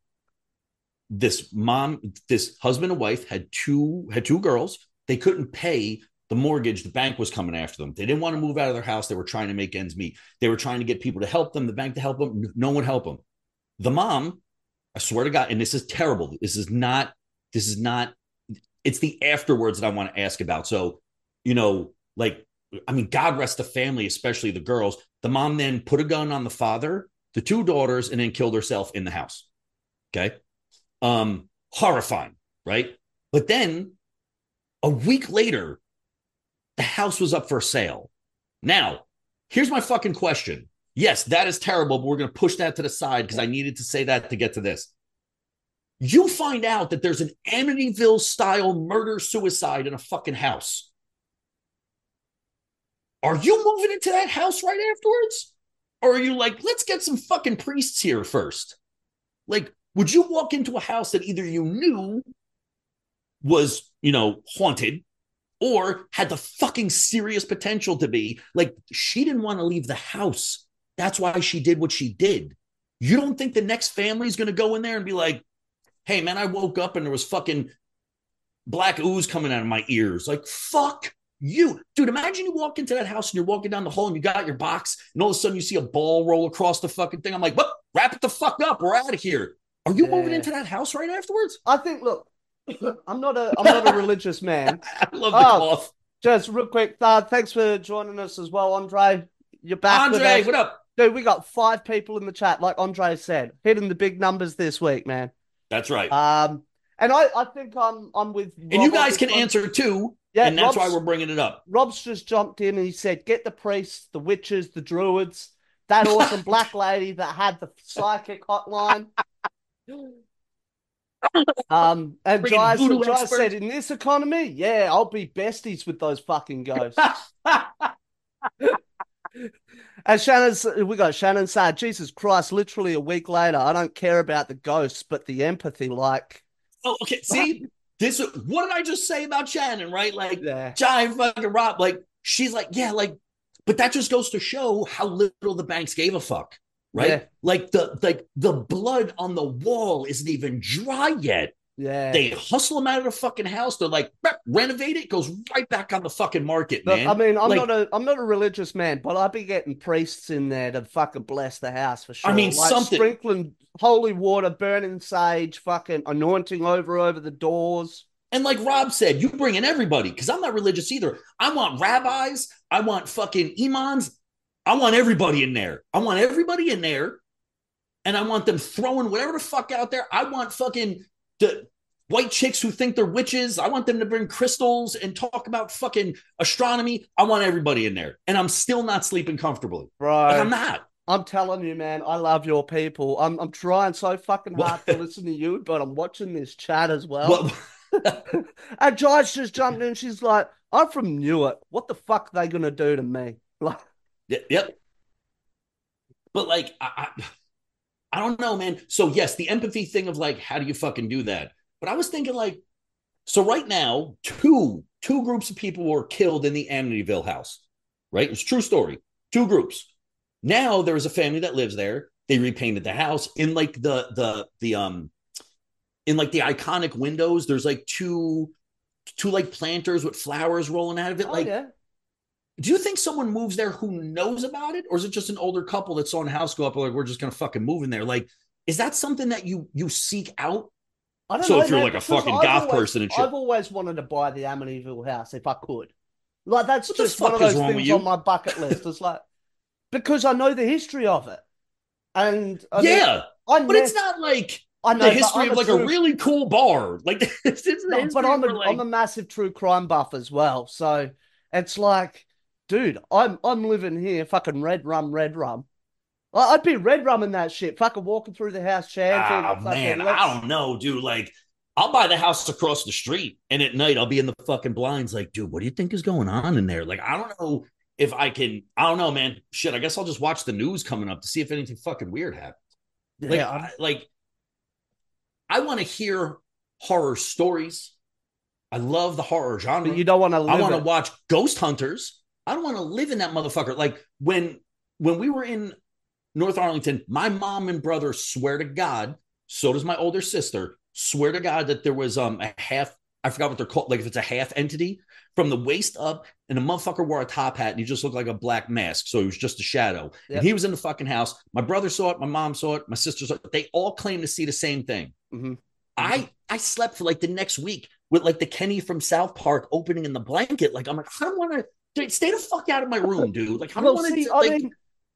this husband and wife had two girls. They couldn't pay the mortgage. The bank was coming after them. They didn't want to move out of their house. They were trying to make ends meet. They were trying to get people to help them, the bank to help them. No one help them. The mom, I swear to God, and this is terrible. This is not, it's the afterwards that I want to ask about. So, like, I mean, God rest the family, especially the girls. The mom then put a gun on the father, the two daughters, and then killed herself in the house. Okay. Horrifying, right? But then a week later, the house was up for sale. Now, here's my fucking question. Yes, that is terrible, but we're going to push that to the side because I needed to say that to get to this. You find out that there's an Amityville style murder suicide in a fucking house. Are you moving into that house right afterwards? Or are you like, let's get some fucking priests here first? Like, would you walk into a house that either you knew was, haunted or had the fucking serious potential to be? Like, she didn't want to leave the house. That's why she did what she did. You don't think the next family is going to go in there and be like, hey, man, I woke up and there was fucking black ooze coming out of my ears. Like, fuck you. Dude, imagine you walk into that house and you're walking down the hall and you got your box and all of a sudden you see a ball roll across the fucking thing. I'm like, what? Wrap it the fuck up. We're out of here. Are you moving Yeah. into that house right afterwards? I think, look, I'm not a religious man. I love the Oh, cough. just real quick, thanks for joining us as well, Andre. You're back with Andre, us. what up? Dude, we got 5 people in the chat, like Andre said, hitting the big numbers this week, man. That's right. And I think I'm with Rob And you on guys this can one. answer too. Yeah, And that's why we're bringing it up. Rob's just jumped in and he said, get the priests, the witches, the druids, that awesome black lady that had the psychic hotline. And Bringing voodoo Jai experts. said, in this economy, yeah, I'll be besties with those fucking ghosts. And we got Shannon saying, Jesus Christ, literally a week later, I don't care about the ghosts, but the empathy, like. Oh, okay. See, what did I just say about Shannon, right? Like, Yeah. Giant fucking Rob, like, she's like, yeah, like, but that just goes to show how little the banks gave a fuck, right? Yeah. Like the blood on the wall isn't even dry yet. Yeah. They hustle them out of the fucking house. They're like, renovate it, goes right back on the fucking market, Look, man. I mean, like, I'm not a religious man, but I'd be getting priests in there to fucking bless the house for sure. I mean, like something. sprinkling holy water, burning sage, fucking anointing over the doors. And like Rob said, you bring in everybody because I'm not religious either. I want rabbis. I want fucking imams. I want everybody in there. I want everybody in there. And I want them throwing whatever the fuck out there. I want fucking the white chicks who think they're witches. I want them to bring crystals and talk about fucking astronomy. I want everybody in there. And I'm still not sleeping comfortably. Bro. Like, I'm not. I'm telling you, man, I love your people. I'm trying so fucking hard to listen to you, but I'm watching this chat as well. And Joyce just jumped in. She's like, I'm from Newark. What the fuck are they going to do to me? Like, Yep. But like, I don't know, man. So yes, the empathy thing of like, how do you fucking do that? But I was thinking like, so right now, two groups of people were killed in the Amityville house, right? It's a true story. Two groups. Now there is a family that lives there. They repainted the house in like the in like the iconic windows. There's like two like planters with flowers rolling out of it. oh, Like, yeah. do you think someone moves there who knows about it, or is it just an older couple that saw a house go up? Like, we're just gonna fucking move in there. Like, is that something that you seek out? I don't So know, if you're man, like a because fucking goth person and I've shit, always wanted to buy the Amityville house if I could. Like, that's what the just one of fuck is those wrong with things on you? my bucket list. It's like, because I know the history of it. And I mean, Yeah, I but it's never, not like I the know, but history I'm of a like a true, really cool bar. Like it's the no, but history of where I'm like a massive true crime buff as well. So it's like, dude, I'm living here, fucking red rum, red rum. I'd be red rumming that shit, fucking walking through the house chanting, fucking man, I let's. don't know, dude. Like I'll buy the house across the street, and at night I'll be in the fucking blinds. Like, dude, what do you think is going on in there? Like, I don't know if I can. I don't know, man. Shit, I guess I'll just watch the news coming up to see if anything fucking weird happened. Like, Yeah, I want to hear horror stories. I love the horror but genre. you don't want to I live want to it. watch Ghost Hunters. I don't want to live in that motherfucker. Like when we were in North Arlington, my mom and brother swear to God, so does my older sister, swear to God that there was a half, I forgot what they're called, like if it's a half entity from the waist up, and the motherfucker wore a top hat and he just looked like a black mask. So he was just a shadow. And Yep. he was in the fucking house. My brother saw it, my mom saw it, my sister saw it. They all claim to see the same thing. Mm-hmm. Mm-hmm. I slept for like the next week with like the Kenny from South Park opening in the blanket. Like I'm like, I don't want to stay the fuck out of my room, dude. Like I don't Well, want see, to I like mean,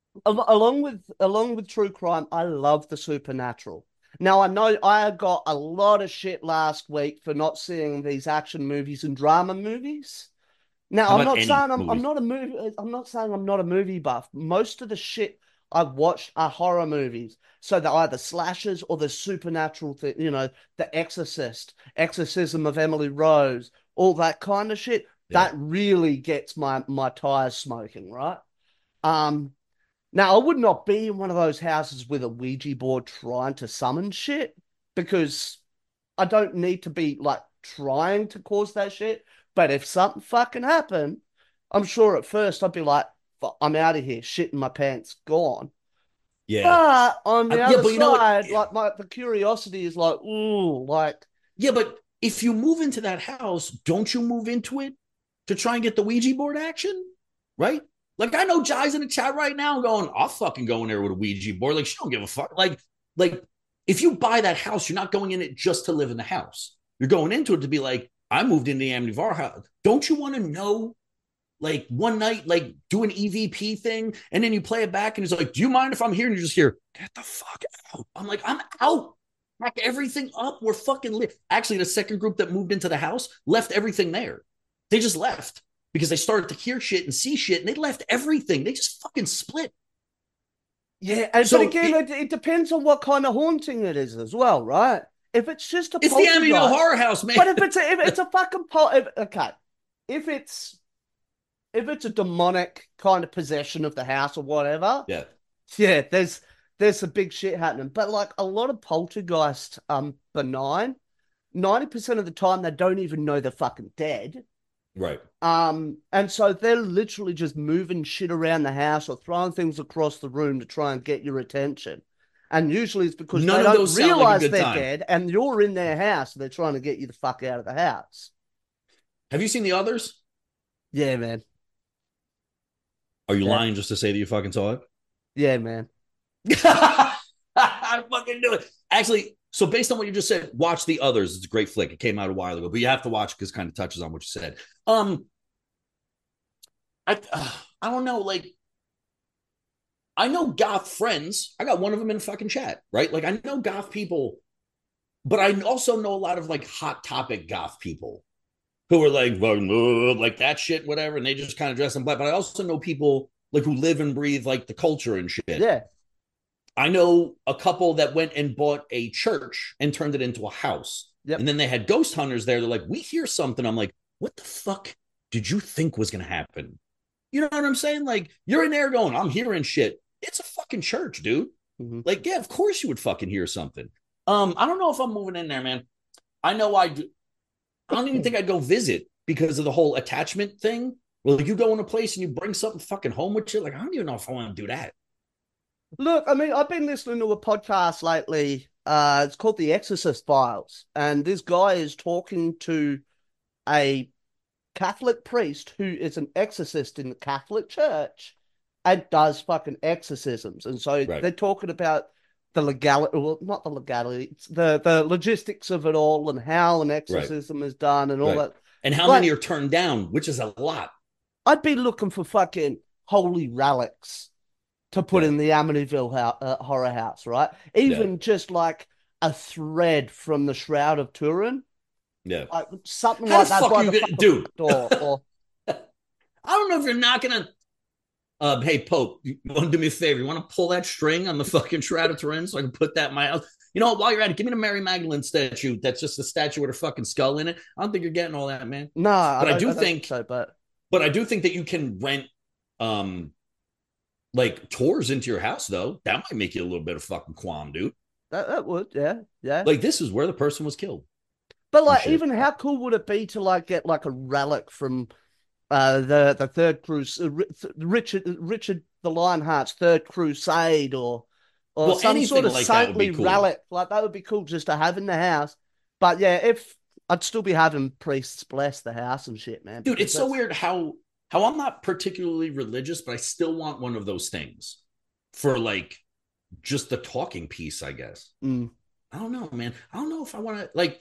along with true crime, I love the supernatural. Now I know I got a lot of shit last week for not seeing these action movies and drama movies. Now how I'm about not any saying I'm movies? not a movie. I'm not saying I'm not a movie buff. Most of the shit I've watched are horror movies. So they're either slashers or the supernatural thing. You know, The Exorcist, Exorcism of Emily Rose, all that kind of shit. Yeah. That really gets my tires smoking, right? Um, Now, I would not be in one of those houses with a Ouija board trying to summon shit because I don't need to be like trying to cause that shit. But if something fucking happened, I'm sure at first I'd be like, I'm out of here, shit in my pants, gone. Yeah. But on the Yeah, other but you know what? side, like the curiosity is like, ooh, like, Yeah, but if you move into that house, don't you move into it to try and get the Ouija board action? Right? Like I know Jai's in the chat right now going, I'll fucking go in there with a Ouija board. Like she don't give a fuck. Like if you buy that house, you're not going in it just to live in the house. You're going into it to be like, I moved into the Amityville house. Don't you want to know like one night, like do an EVP thing, and then you play it back, and he's like, "Do you mind if I'm here?" And you just hear, "Get the fuck out!" I'm like, "I'm out. Pack everything up. We're fucking lit." Actually, the second group that moved into the house left everything there. They just left because they started to hear shit and see shit, and they left everything. They just fucking split. yeah. But So again, it depends on what kind of haunting it is as well, right? If it's just a it's the Amityville poltergeist, Horror House, man. but if it's a fucking okay, if it's if it's a demonic kind of possession of the house or whatever, Yeah, yeah, there's some big shit happening. But like a lot of poltergeist benign. 90% of the time they don't even know they're fucking dead. right. And so they're literally just moving shit around the house or throwing things across the room to try and get your attention. And usually it's because None they of don't those sound like a realize good they're time. dead and you're in their house. So they're trying to get you the fuck out of the house. Have you seen the others? Yeah, man. Are you Yeah, lying just to say that you fucking saw it? yeah, man. I fucking knew it. Actually, so based on what you just said, watch The Others. It's a great flick. It came out a while ago, but you have to watch it because it kind of touches on what you said. I don't know. Like, I know goth friends. I got one of them in fucking chat, right? Like, I know goth people, but I also know a lot of like hot topic goth people who are like that shit, whatever, and they just kind of dress in black. But I also know people like who live and breathe like the culture and shit. Yeah. I know a couple that went and bought a church and turned it into a house. Yep. And then they had ghost hunters there. They're like, we hear something. I'm like, what the fuck did you think was going to happen? You know what I'm saying? Like, you're in there going, I'm hearing shit. It's a fucking church, dude. Mm-hmm. Like, yeah, of course you would fucking hear something. I don't know if I'm moving in there, man. I know I do. I don't even think I'd go visit because of the whole attachment thing. Well, you go in a place and you bring something fucking home with you. Like, I don't even know if I want to do that. Look, I mean, I've been listening to a podcast lately. It's called The Exorcist Files, and this guy is talking to a Catholic priest who is an exorcist in the Catholic Church and does fucking exorcisms. And so Right. they're talking about the legality, well, not the legality, it's the logistics of it all and how an Right. exorcism is done and all Right. that. And how Like, many are turned down, which is a lot. I'd be looking for fucking holy relics to put Yeah. in the Amityville horror house, right? Yeah. Even just like a thread from the Shroud of Turin, Yeah. like something How like the that fuck by are you the gonna, fucking dude? door, or I don't know if you're not gonna. Hey Pope, you want to do me a favor? You want to pull that string on the fucking Shroud of Turin so I can put that in my house? You know what? While you're at it, give me the Mary Magdalene statue. That's just a statue with her fucking skull in it. I don't think you're getting all that, man. no, But I don't think so. but I do think that you can rent, um, like tours into your house though. That might make you a little bit of fucking qualm, dude. That would, yeah, yeah. Like this is where the person was killed. But And like, shit. even how cool would it be to like get like a relic from the third cruise, Richard the Lionheart's third crusade, or Well, some sort anything of like that would be saintly cool. relic. Like that would be cool just to have in the house. But yeah, if I'd still be having priests bless the house and shit, man. Dude, Because it's so that's weird how I'm not particularly religious, but I still want one of those things for like just the talking piece, I guess. mm, I don't know, man. I don't know if I want to like.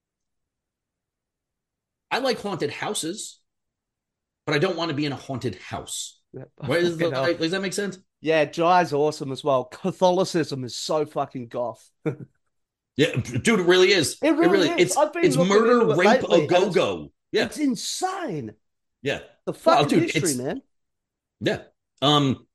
I like haunted houses, but I don't want to be in a haunted house. yeah, Right? fucking hell. Does that make sense? Yeah, Jai's awesome as well. Catholicism is so fucking goth. Yeah, dude, it really is. It It really really is. it's I've been it's looking murder, into it rape, a lately, and go go. Yeah, it's insane. yeah. The Well, fucking dude, history, it's man. yeah. Um,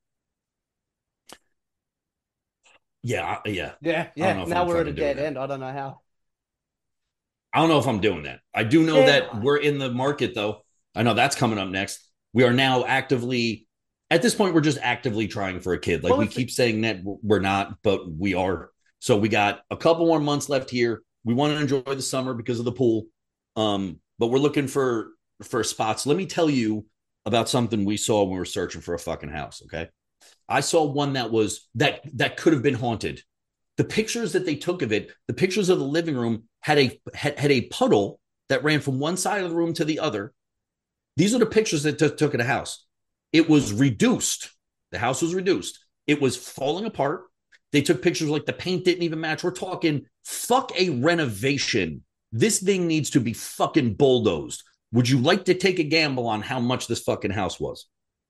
yeah. Yeah, I don't yeah. know if Now I'm we're at a fucking doing dead that. end. I don't know how. I don't know if I'm doing that. I do know that Yeah. we're in the market though. I know that's coming up next. We are now actively at this point we're just actively trying for a kid. Like Well, we keep saying that we're not, but we are. So we got a couple more months left here. We want to enjoy the summer because of the pool. But we're looking for spots. Let me tell you about something we saw when we were searching for a fucking house, okay? I saw one that could have been haunted. The pictures that they took of it, the pictures of the living room had a puddle that ran from one side of the room to the other. These are the pictures that took of the house. It was reduced. The house was reduced. It was falling apart. They took pictures like the paint didn't even match. We're talking fuck a renovation. This thing needs to be fucking bulldozed. Would you like to take a gamble on how much this fucking house was?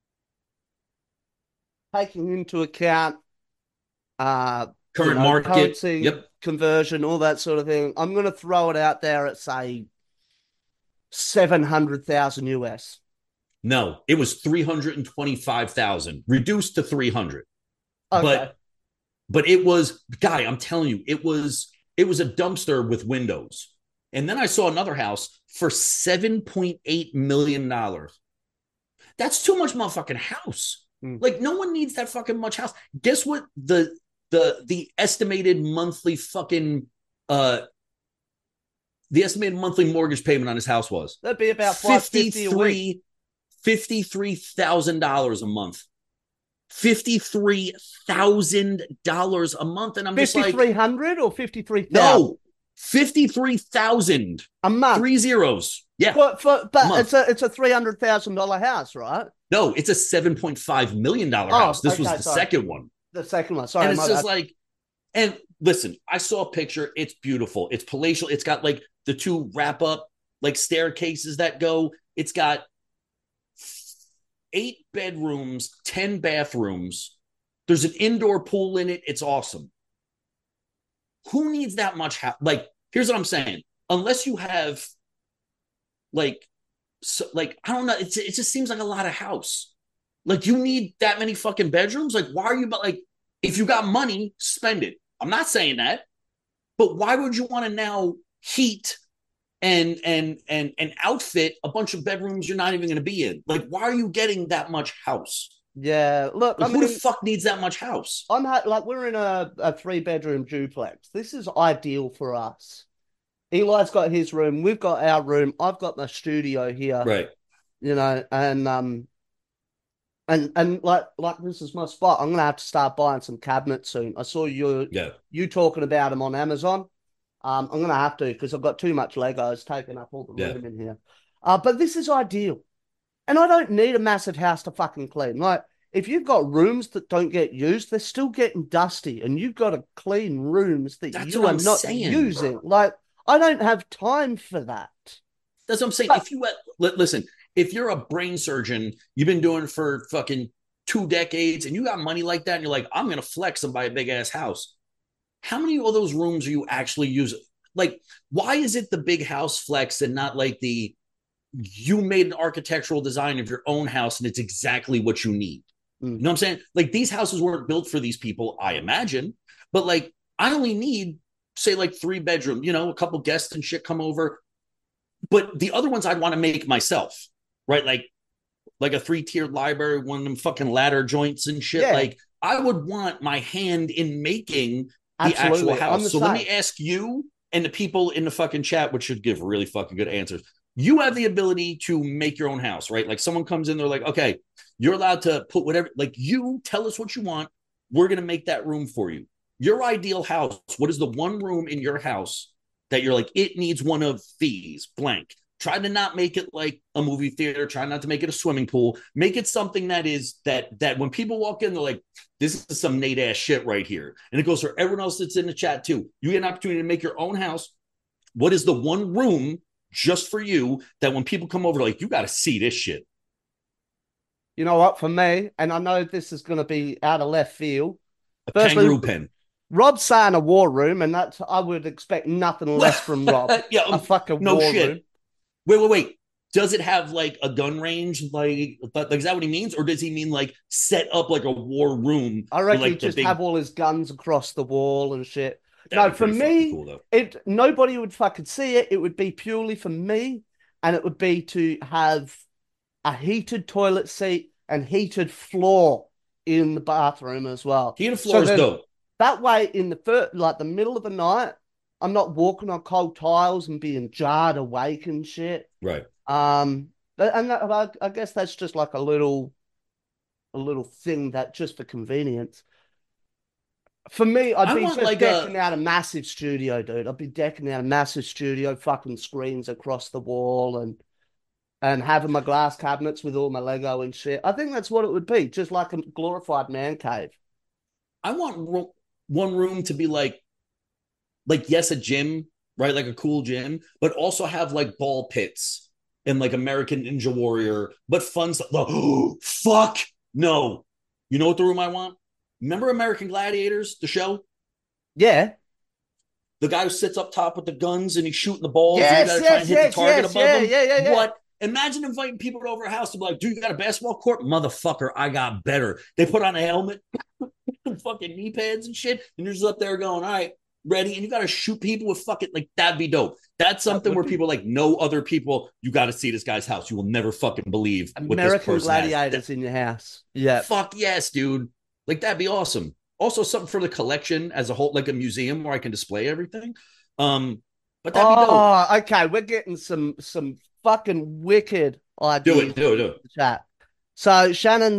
Taking into account uh Current market. currency Yep. conversion, all that sort of thing. I'm gonna throw it out there at say 700,000 US. No, it was 325,000, reduced to 300. Okay. But it was, guy, I'm telling you, it was a dumpster with windows. And then I saw another house for $7.8 million. That's too much motherfucking house. Mm. Like no one needs that fucking much house. Guess what the estimated monthly fucking the estimated monthly mortgage payment on his house was? That'd be about 550 a week. $53,000 a month. $53,000 a month. And I'm just like 5,300 or 53,000? no, 53,000. A month. 3 zeros. Yeah. But month. it's a $300,000 house, right? No, it's a $7.5 million house. This was okay, the sorry. second one. The second one. Sorry, And it's my just bad. like, and listen, I saw a picture. It's beautiful. It's palatial. It's got like the two wrap up like staircases that go. It's got 8 bedrooms, 10 bathrooms. There's an indoor pool in it. It's awesome. Who needs that much house? Like, here's what I'm saying. Unless you have like, I don't know. It just seems like a lot of house. Like you need that many fucking bedrooms. Like, why are you like, if you got money, spend it. I'm not saying that, but why would you want to now heat and outfit a bunch of bedrooms you're not even going to be in. Like, why are you getting that much house? Yeah, look, I Like, who the mean, fuck needs that much house? like we're in a 3 bedroom duplex. This is ideal for us. Eli's got his room, we've got our room, I've got my studio here, Right. and like this is my spot. I'm gonna have to start buying some cabinets soon. I saw Yeah. you talking about them on Amazon. I'm gonna have to because I've got too much Legos taking up all the Yeah. room in here. But this is ideal. And I don't need a massive house to fucking clean. Like, if you've got rooms that don't get used, they're still getting dusty, and you've got to clean rooms that That's you what are I'm not saying. using. Like, I don't have time for that. That's what I'm saying. But If you listen, if you're a brain surgeon, you've been doing it for fucking 2 decades, and you got money like that, and you're like, I'm gonna flex and buy a big ass house. How many of those rooms are you actually using? Like, why is it the big house flex and not like the you made an architectural design of your own house and it's exactly what you need? mm, You know what I'm saying? Like, these houses weren't built for these people, I imagine. But like, I only need, say, like 3 bedroom, a couple guests and shit come over. But the other ones I'd want to make myself, right? Like a 3-tiered library, one of them fucking ladder joints and shit. yeah, Like, I would want my hand in making the actual absolutely. I'm house. the So let same. me ask you and the people in the fucking chat, which should give really fucking good answers. You have the ability to make your own house, right? Like, someone comes in, they're like, okay, you're allowed to put whatever, like, you tell us what you want. We're going to make that room for you. Your ideal house, what is the one room in your house that you're like, it needs one of these blank? Try to not make it like a movie theater. Try not to make it a swimming pool. Make it something that is that when people walk in, they're like, this is some Nate ass shit right here. And it goes for everyone else that's in the chat too. You get an opportunity to make your own house. What is the one room just for you that when people come over, they're like, you got to see this shit? You know what? For me, and I know this is going to be out of left field. A Firstly, kangaroo pen. Rob's saying a war room, and that's I would expect nothing less from Rob. Yeah, A fucking no war room. shit. Wait. Does it have like a gun range? Like, is that what he means, or does he mean like set up like a war room I with reckon he'd like the just have big? all his guns across the wall and shit. That'd No, be for pretty fucking me, cool though. it nobody would fucking see it. It would be purely for me, and it would be to have a heated toilet seat and heated floor in the bathroom as well. Heated So floor is then dope. that way, in the first, like the middle of the night, I'm not walking on cold tiles and being jarred awake and shit. Right. And I guess that's just like a little thing that just for convenience. For me, I'd I be want just like a decking out a massive studio, dude. I'd be decking out a massive studio, fucking screens across the wall and having my glass cabinets with all my Lego and shit. I think that's what it would be, just like a glorified man cave. I want one room to be like yes, a gym, right? Like a cool gym, but also have like ball pits and like American Ninja Warrior, but fun stuff. Oh, fuck no. You know what the room I want? Remember American Gladiators, the show? Yeah. The guy who sits up top with the guns and he's shooting the balls and you got Yes, to try and yes, hit the yes, target yes, above yeah, him. yeah, yeah, yeah. What? Imagine inviting people over a house to be like, dude, you got a basketball court? Motherfucker, I got better. They put on a helmet, fucking knee pads and shit, and you're just up there going, all right, ready. And you got to shoot people with fucking, like, that'd be dope. That's That something would where be people like, no other people, you got to see this guy's house. You will never fucking believe what this American person has. Gladiators in your house. Yeah. Fuck yes, dude. Like, that'd be awesome. Also, something for the collection as a whole, like a museum where I can display everything. Um, but that'd be dope. Oh, okay. We're getting some fucking wicked Do ideas it, do it, do in it. the chat. So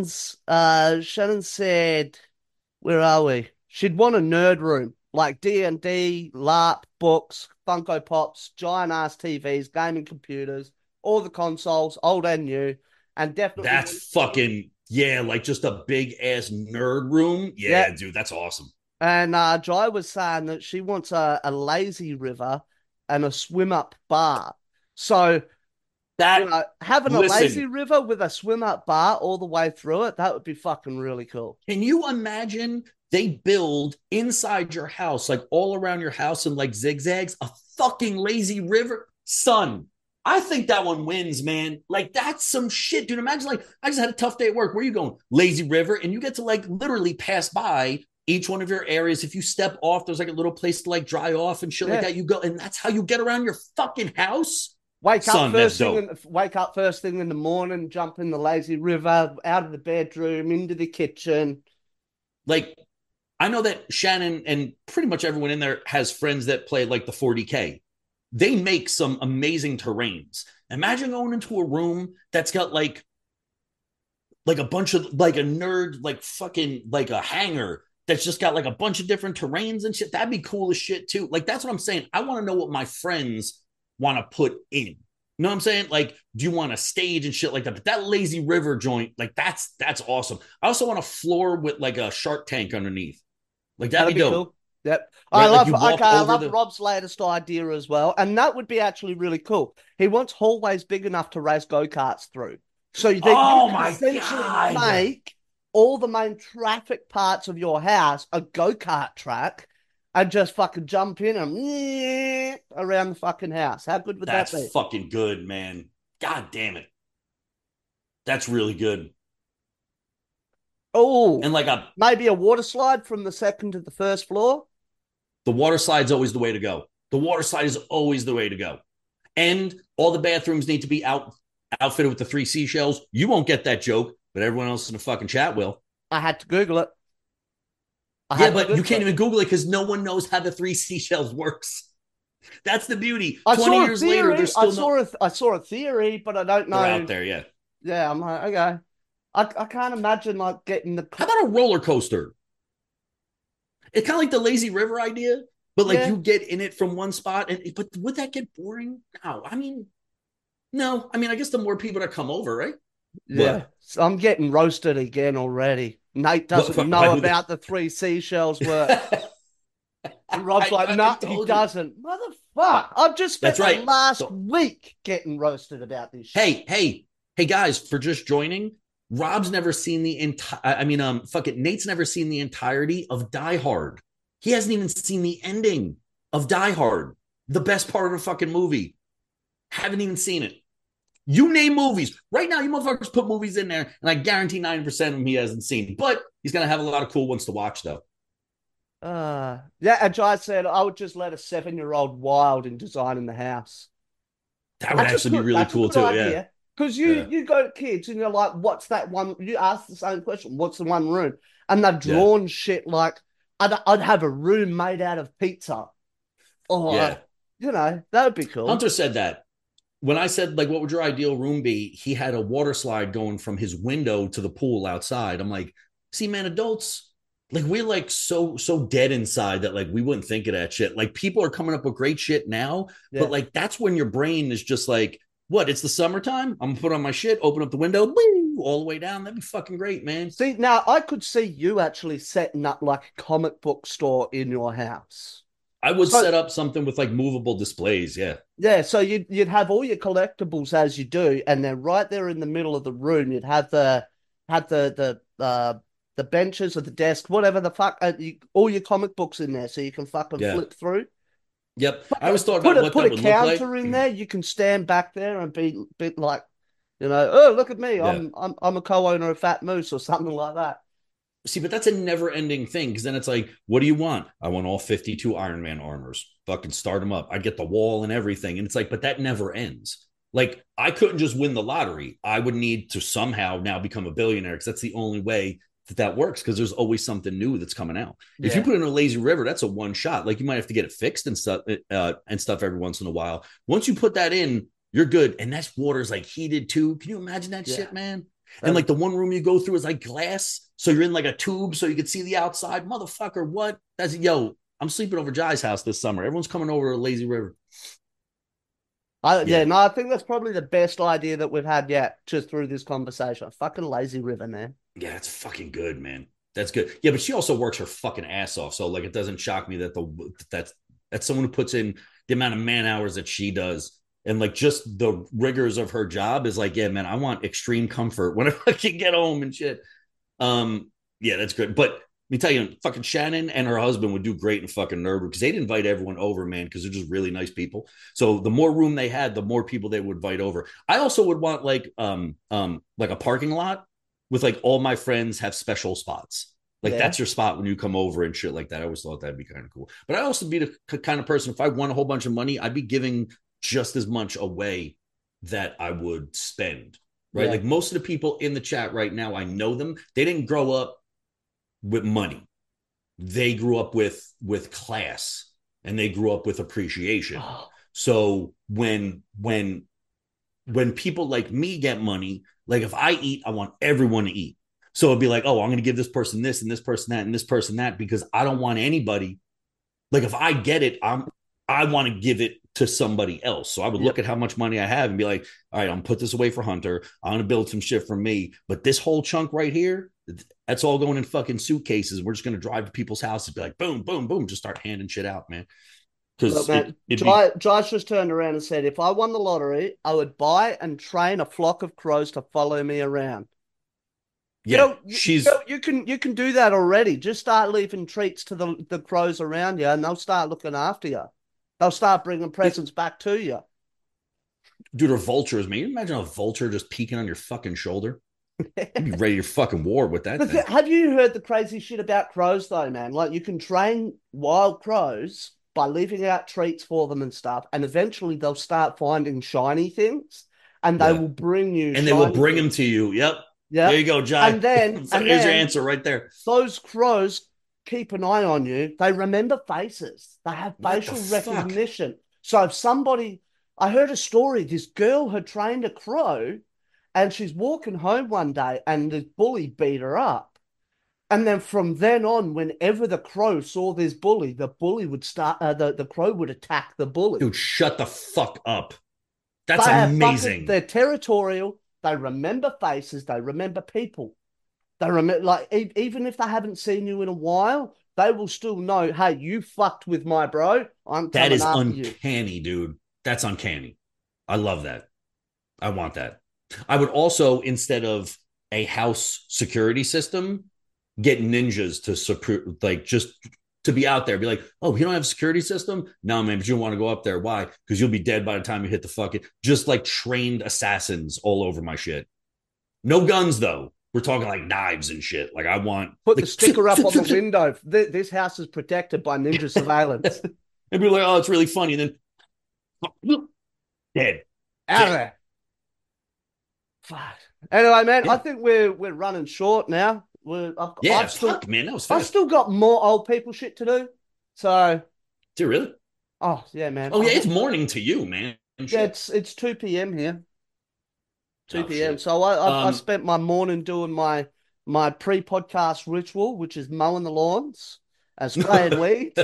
Shannon said, where are we? She'd want a nerd room like D&D, LARP, books, Funko Pops, giant ass TVs, gaming computers, all the consoles, old and new, and definitely That's fucking yeah, like just a big ass nerd room. yeah. Yeah, dude, that's awesome. And Jai was saying that she wants a lazy river and a swim up bar. So, That having a lazy listen, river with a swim up bar all the way through it, that would be fucking really cool. can you imagine they build inside your house, like all around your house in like zigzags, a fucking lazy river? Son, I think that one wins, man. Like, that's some shit, dude. Imagine, like, I just had a tough day at work. Where are you going? Lazy river, and you get to like literally pass by each one of your areas. If you step off, there's like a little place to like dry off and shit like Yeah. that. You go, and that's how you get around your fucking house. Wake up Son, that's first thing dope. in, wake up first thing in the morning, jump in the lazy river, out of the bedroom, into the kitchen. Like, I know that Shannon and pretty much everyone in there has friends that play like the 40K. They make some amazing terrains. Imagine going into a room that's got like a bunch of like a nerd, like fucking like a hangar that's just got like a bunch of different terrains and shit. That'd be cool as shit too. Like that's what I'm saying. I want to know what my friends want to put in. You know what I'm saying? Like, do you want a stage and shit like that? But that lazy river joint, like that's awesome. I also want a floor with like a shark tank underneath. Like that'd That'd be be dope. cool. Yep. I Right? Like love you walk okay, I over love the Rob's latest idea as well. And that would be actually really cool. He wants hallways big enough to race go-karts through. So that you Oh can my essentially god. make all the main traffic parts of your house a go-kart track and just fucking jump in and around the fucking house. How good would that That's be? fucking good, man. God damn it. That's really good. Oh, And like a maybe a water slide from the second to the first floor. the water slide's always the way to go. The water slide is always the way to go. And all the bathrooms need to be outfitted with the three seashells. You won't get that joke, but everyone else in the fucking chat will. I had to Google it. I Yeah, had to but you Google can't it. even Google it because no one knows how the three seashells works. That's the beauty. I 20 saw a years later, theory. there's still no. I saw a theory, but I don't They're out know. there, yeah. Yeah, I'm like, okay. I can't imagine like getting the How about a roller coaster? It's kind of like the lazy river idea, but like yeah, you get in it from one spot. And but would that get boring? No, I mean, no. I mean, I guess the more people that come over, right? yeah. What? So I'm getting roasted again already. Nate What? doesn't know about the three seashells work. And Rob's I like, no, fucking he told you. doesn't. Motherfucker. I've just spent That's the right. last So, week getting roasted about this shit. hey, guys, for just joining. Rob's never seen the entire. I mean, fuck it. Nate's never seen the entirety of Die Hard. He hasn't even seen the ending of Die Hard, the best part of the fucking movie. Haven't even seen it. You name movies right now. You motherfuckers put movies in there, and I guarantee 90% of them he hasn't seen. But he's gonna have a lot of cool ones to watch, though. Yeah, and Jai said I would just let a 7-year-old wild in designing the house. That would actually be really That's a cool good too. Yeah, idea. Because yeah, you go to kids and you're like, what's that one? You ask the same question, what's the one room? And they've yeah, drawn shit like I'd have a room made out of pizza. Or yeah. that would be cool. Hunter said that when I said like, what would your ideal room be? He had a water slide going from his window to the pool outside. I'm like, see, man, adults. Like we're like so dead inside that like we wouldn't think of that shit. Like people are coming up with great shit now, but Yeah. like that's when your brain is just like, what? It's the summertime. I'm gonna put on my shit, open up the window, woo, all the way down. That'd be fucking great, man. See, now I could see you actually setting up like a comic book store in your house. I would So set up something with like movable displays. Yeah, yeah, so you'd have all your collectibles as you do, and then right there in the middle of the room, you'd have the benches or the desk, whatever the fuck, all your comic books in there, so you can fucking yeah, flip through. yep. I always thought about what Put that a would look like. counter in there. You can stand back there and be bit like, oh look at me, Yeah. I'm a co-owner of Fat Moose or something like that. See, but that's a never ending thing because then it's like, what do you want? I want all 52 Iron Man armors. Fucking start them up. I get the wall and everything. And it's like, but that never ends. Like, I couldn't just win the lottery. I would need to somehow now become a billionaire because that's the only way that works because there's always something new that's coming out. If you Yeah, put in a lazy river, that's a one shot. Like, you might have to get it fixed and stuff every once in a while. Once you put that in, you're good. And that water's like heated too. Can you imagine that yeah. shit, man? And That'd like the one room you go through is like glass. So you're in like a tube so you can see the outside. Motherfucker, what? That's yo, I'm sleeping over Jai's house this summer. Everyone's coming over to Lazy River. Yeah, Yeah. no, I think that's probably the best idea that we've had yet, just through this conversation. Fucking lazy river, man. Yeah, that's fucking good, man. That's good. Yeah, but she also works her fucking ass off. So like it doesn't shock me that that's someone who puts in the amount of man hours that she does. And like just the rigors of her job is like, yeah, man, I want extreme comfort whenever I can get home and shit. Yeah, that's good. But let me tell you, fucking Shannon and her husband would do great in fucking Nerd because they'd invite everyone over, man, because they're just really nice people. So the more room they had, the more people they would invite over. I also would want like a parking lot with like all my friends have special spots. Like Yeah. that's your spot when you come over and shit like that. I always thought that'd be kind of cool. But I also be the kind of person, if I won a whole bunch of money, I'd be giving just as much away that I would spend. Right. Yeah. Like most of the people in the chat right now, I know them. They didn't grow up with money. They grew up with class and they grew up with appreciation. Oh, So when people like me get money, like if I eat, I want everyone to eat. So it'd be like, oh, I'm going to give this person this and this person that and this person that because I don't want anybody. Like if I get it, I want to give it to somebody else. So I would look yep. at how much money I have and be like, all right, I'm gonna put this away for Hunter. I'm gonna build some shit for me. But this whole chunk right here, that's all going in fucking suitcases. We're just gonna drive to people's houses, be like, boom, boom, boom, just start handing shit out, man. Look, Because man, it'd be Josh just turned around and said, if I won the lottery, I would buy and train a flock of crows to follow me around. You yeah, know, she's you can do that already. Just start leaving treats to the crows around you, and they'll start looking after you. They'll start bringing presents back to you. dude, or vultures, man. You imagine a vulture just peeking on your fucking shoulder? You'd be ready to fucking war with that thing. Have you heard the crazy shit about crows though, man? Like you can train wild crows by leaving out treats for them and stuff, and eventually they'll start finding shiny things, and they Yeah. will bring you And they will shiny bring them things. to you. Yep. There Yep. you go, Jai. And then So and here's your then answer right there. those crows keep an eye on you. They remember faces. They have What the facial fuck? recognition. So if somebody, I heard a story, this girl had trained a crow and she's walking home one day and the bully beat her up. And then from then on, whenever the crow saw this bully, the bully would start, the crow would attack the bully. Dude, shut the fuck up. They That's have fucking, amazing. they're territorial. They remember faces. They remember people. They remember, like, even if they haven't seen you in a while, they will still know, hey, you fucked with my bro. I'm That coming is after you. uncanny, dude. That's uncanny. I love that. I want that. I would also, instead of a house security system, get ninjas to like just to be out there, be like, oh, you don't have a security system? No, man, but you don't want to go up there. Why? Because you'll be dead by the time you hit the fucking just like trained assassins all over my shit. No guns though. We're talking like knives and shit. Like I want Put the like sticker up on the window. This house is protected by ninja surveillance. and be like, oh, it's really funny. And then dead. Out of Dead. there. Fuck. Anyway, man, I Yeah. think we're running short now. Yeah. Fuck, man. That was I've fast. still got more old people shit to do. So, Did it really? oh yeah, man. Oh yeah, it's morning to you, man. Yeah, Shit. it's 2 p.m. here. Oh 2 p.m. shit. So I Um, spent my morning doing my pre-podcast ritual, which is mowing the lawns and spraying weed.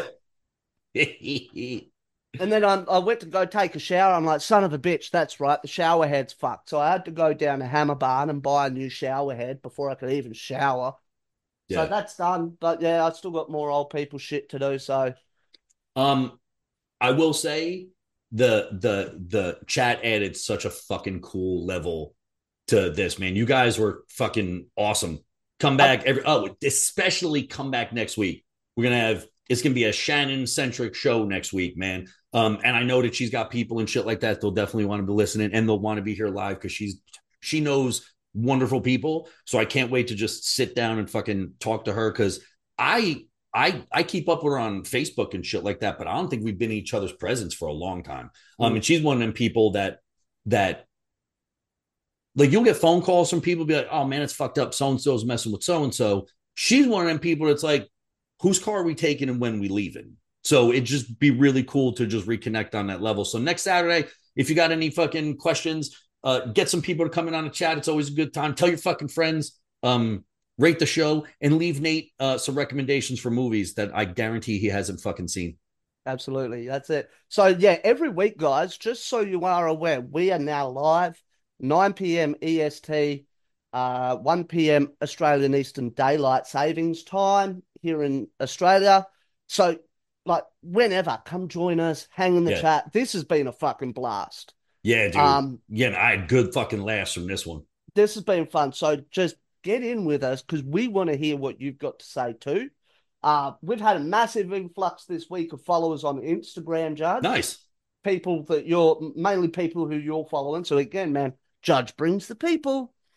And then I went to go take a shower. I'm like, son of a bitch, that's right. The shower head's fucked. So I had to go down to Hammer Barn and buy a new shower head before I could even shower. So yeah. that's done. But yeah, I still got more old people shit to do. So Um, I will say the chat added such a fucking cool level to this, man. You guys were fucking awesome. Come I, back especially come back next week. We're gonna have it's gonna be a Shannon centric show next week, man. And I know that she's got people and shit like that. They'll definitely want to be listening and they'll want to be here live because she knows wonderful people. So I can't wait to just sit down and fucking talk to her because I keep up with her on Facebook and shit like that, but I don't think we've been in each other's presence for a long time. And she's one of them people that like you'll get phone calls from people be like, oh man, it's fucked up. So and so's messing with so and so. She's one of them people that's like, whose car are we taking and when we leaving? So it just be really cool to just reconnect on that level. So next Saturday, if you got any fucking questions, get some people to come in on the chat. It's always a good time. Tell your fucking friends. Rate the show and leave Nate some recommendations for movies that I guarantee he hasn't fucking seen. Absolutely. That's it. So yeah, every week, guys, just so you are aware, we are now live, 9 p.m. EST, 1 p.m. Australian Eastern Daylight Savings Time here in Australia. So like whenever, come join us, hang in the Yeah. chat. This has been a fucking blast. Yeah, dude. Um, Yeah, I had good fucking laughs from this one. this has been fun. So just get in with us because we want to hear what you've got to say too. We've had a massive influx this week of followers on Instagram, Judge. Nice. People that you're mainly people who you're following. So again, man, Judge brings the people.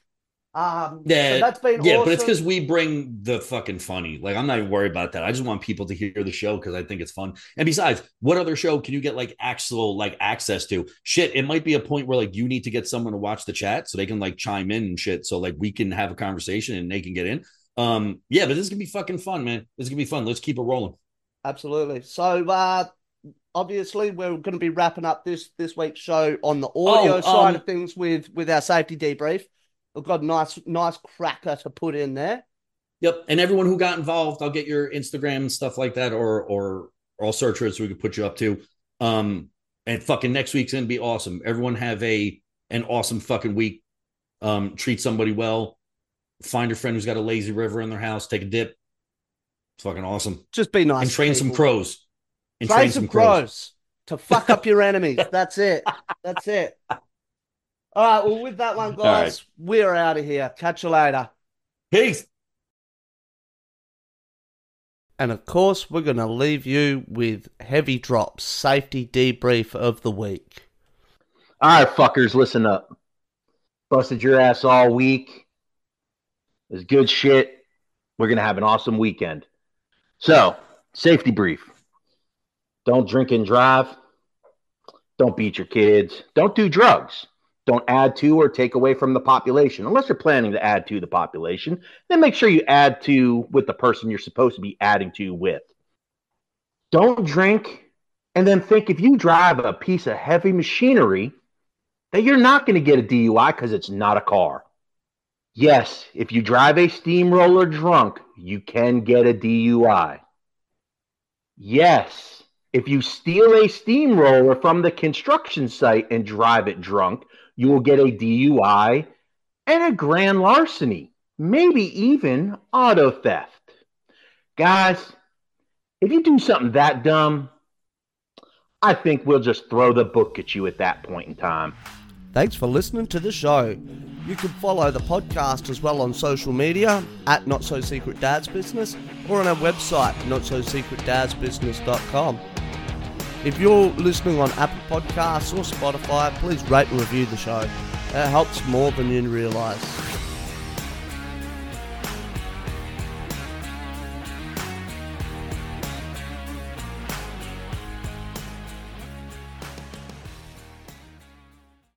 So Yeah, that's been yeah, awesome. but it's because we bring the fucking funny. Like, I'm not even worried about that. I just want people to hear the show because I think it's fun. And besides, what other show can you get like actual like access to? Shit, it might be a point where like you need to get someone to watch the chat so they can like chime in and shit. So like we can have a conversation and they can get in. Yeah, but this is gonna be fucking fun, man. This is gonna be fun. Let's keep it rolling. Absolutely. So obviously we're going to be wrapping up this week's show on the audio Oh, side of things with our safety debrief. We've got a nice cracker to put in there. yep. And everyone who got involved, I'll get your Instagram and stuff like that, or I'll search for it so we can put you up to. And fucking next week's gonna be awesome. Everyone have an awesome fucking week. Treat somebody well. Find your friend who's got a lazy river in their house. Take a dip. It's fucking awesome. Just be nice. And train some crows. And train some crows to fuck up your enemies. That's it. That's it. All right. Well, with that one, guys, we're out of here. Catch you later. Peace. And of course, we're going to leave you with Heavy Drops, safety debrief of the week. All right, fuckers, listen up. Busted your ass all week. It's good shit. We're going to have an awesome weekend. So, safety brief. Don't drink and drive. Don't beat your kids. Don't do drugs. Don't add to or take away from the population. Unless you're planning to add to the population, then make sure you add to with the person you're supposed to be adding to with. Don't drink and then think if you drive a piece of heavy machinery that you're not going to get a DUI because it's not a car. Yes, if you drive a steamroller drunk, you can get a DUI. Yes, if you steal a steamroller from the construction site and drive it drunk, you will get a DUI and a grand larceny, maybe even auto theft. Guys, if you do something that dumb, I think we'll just throw the book at you at that point in time. Thanks for listening to the show. You can follow the podcast as well on social media at Not So Secret Dad's Business or on our website, notsosecretdadsbusiness.com. If you're listening on Apple Podcasts or Spotify, please rate and review the show. It helps more than you realise.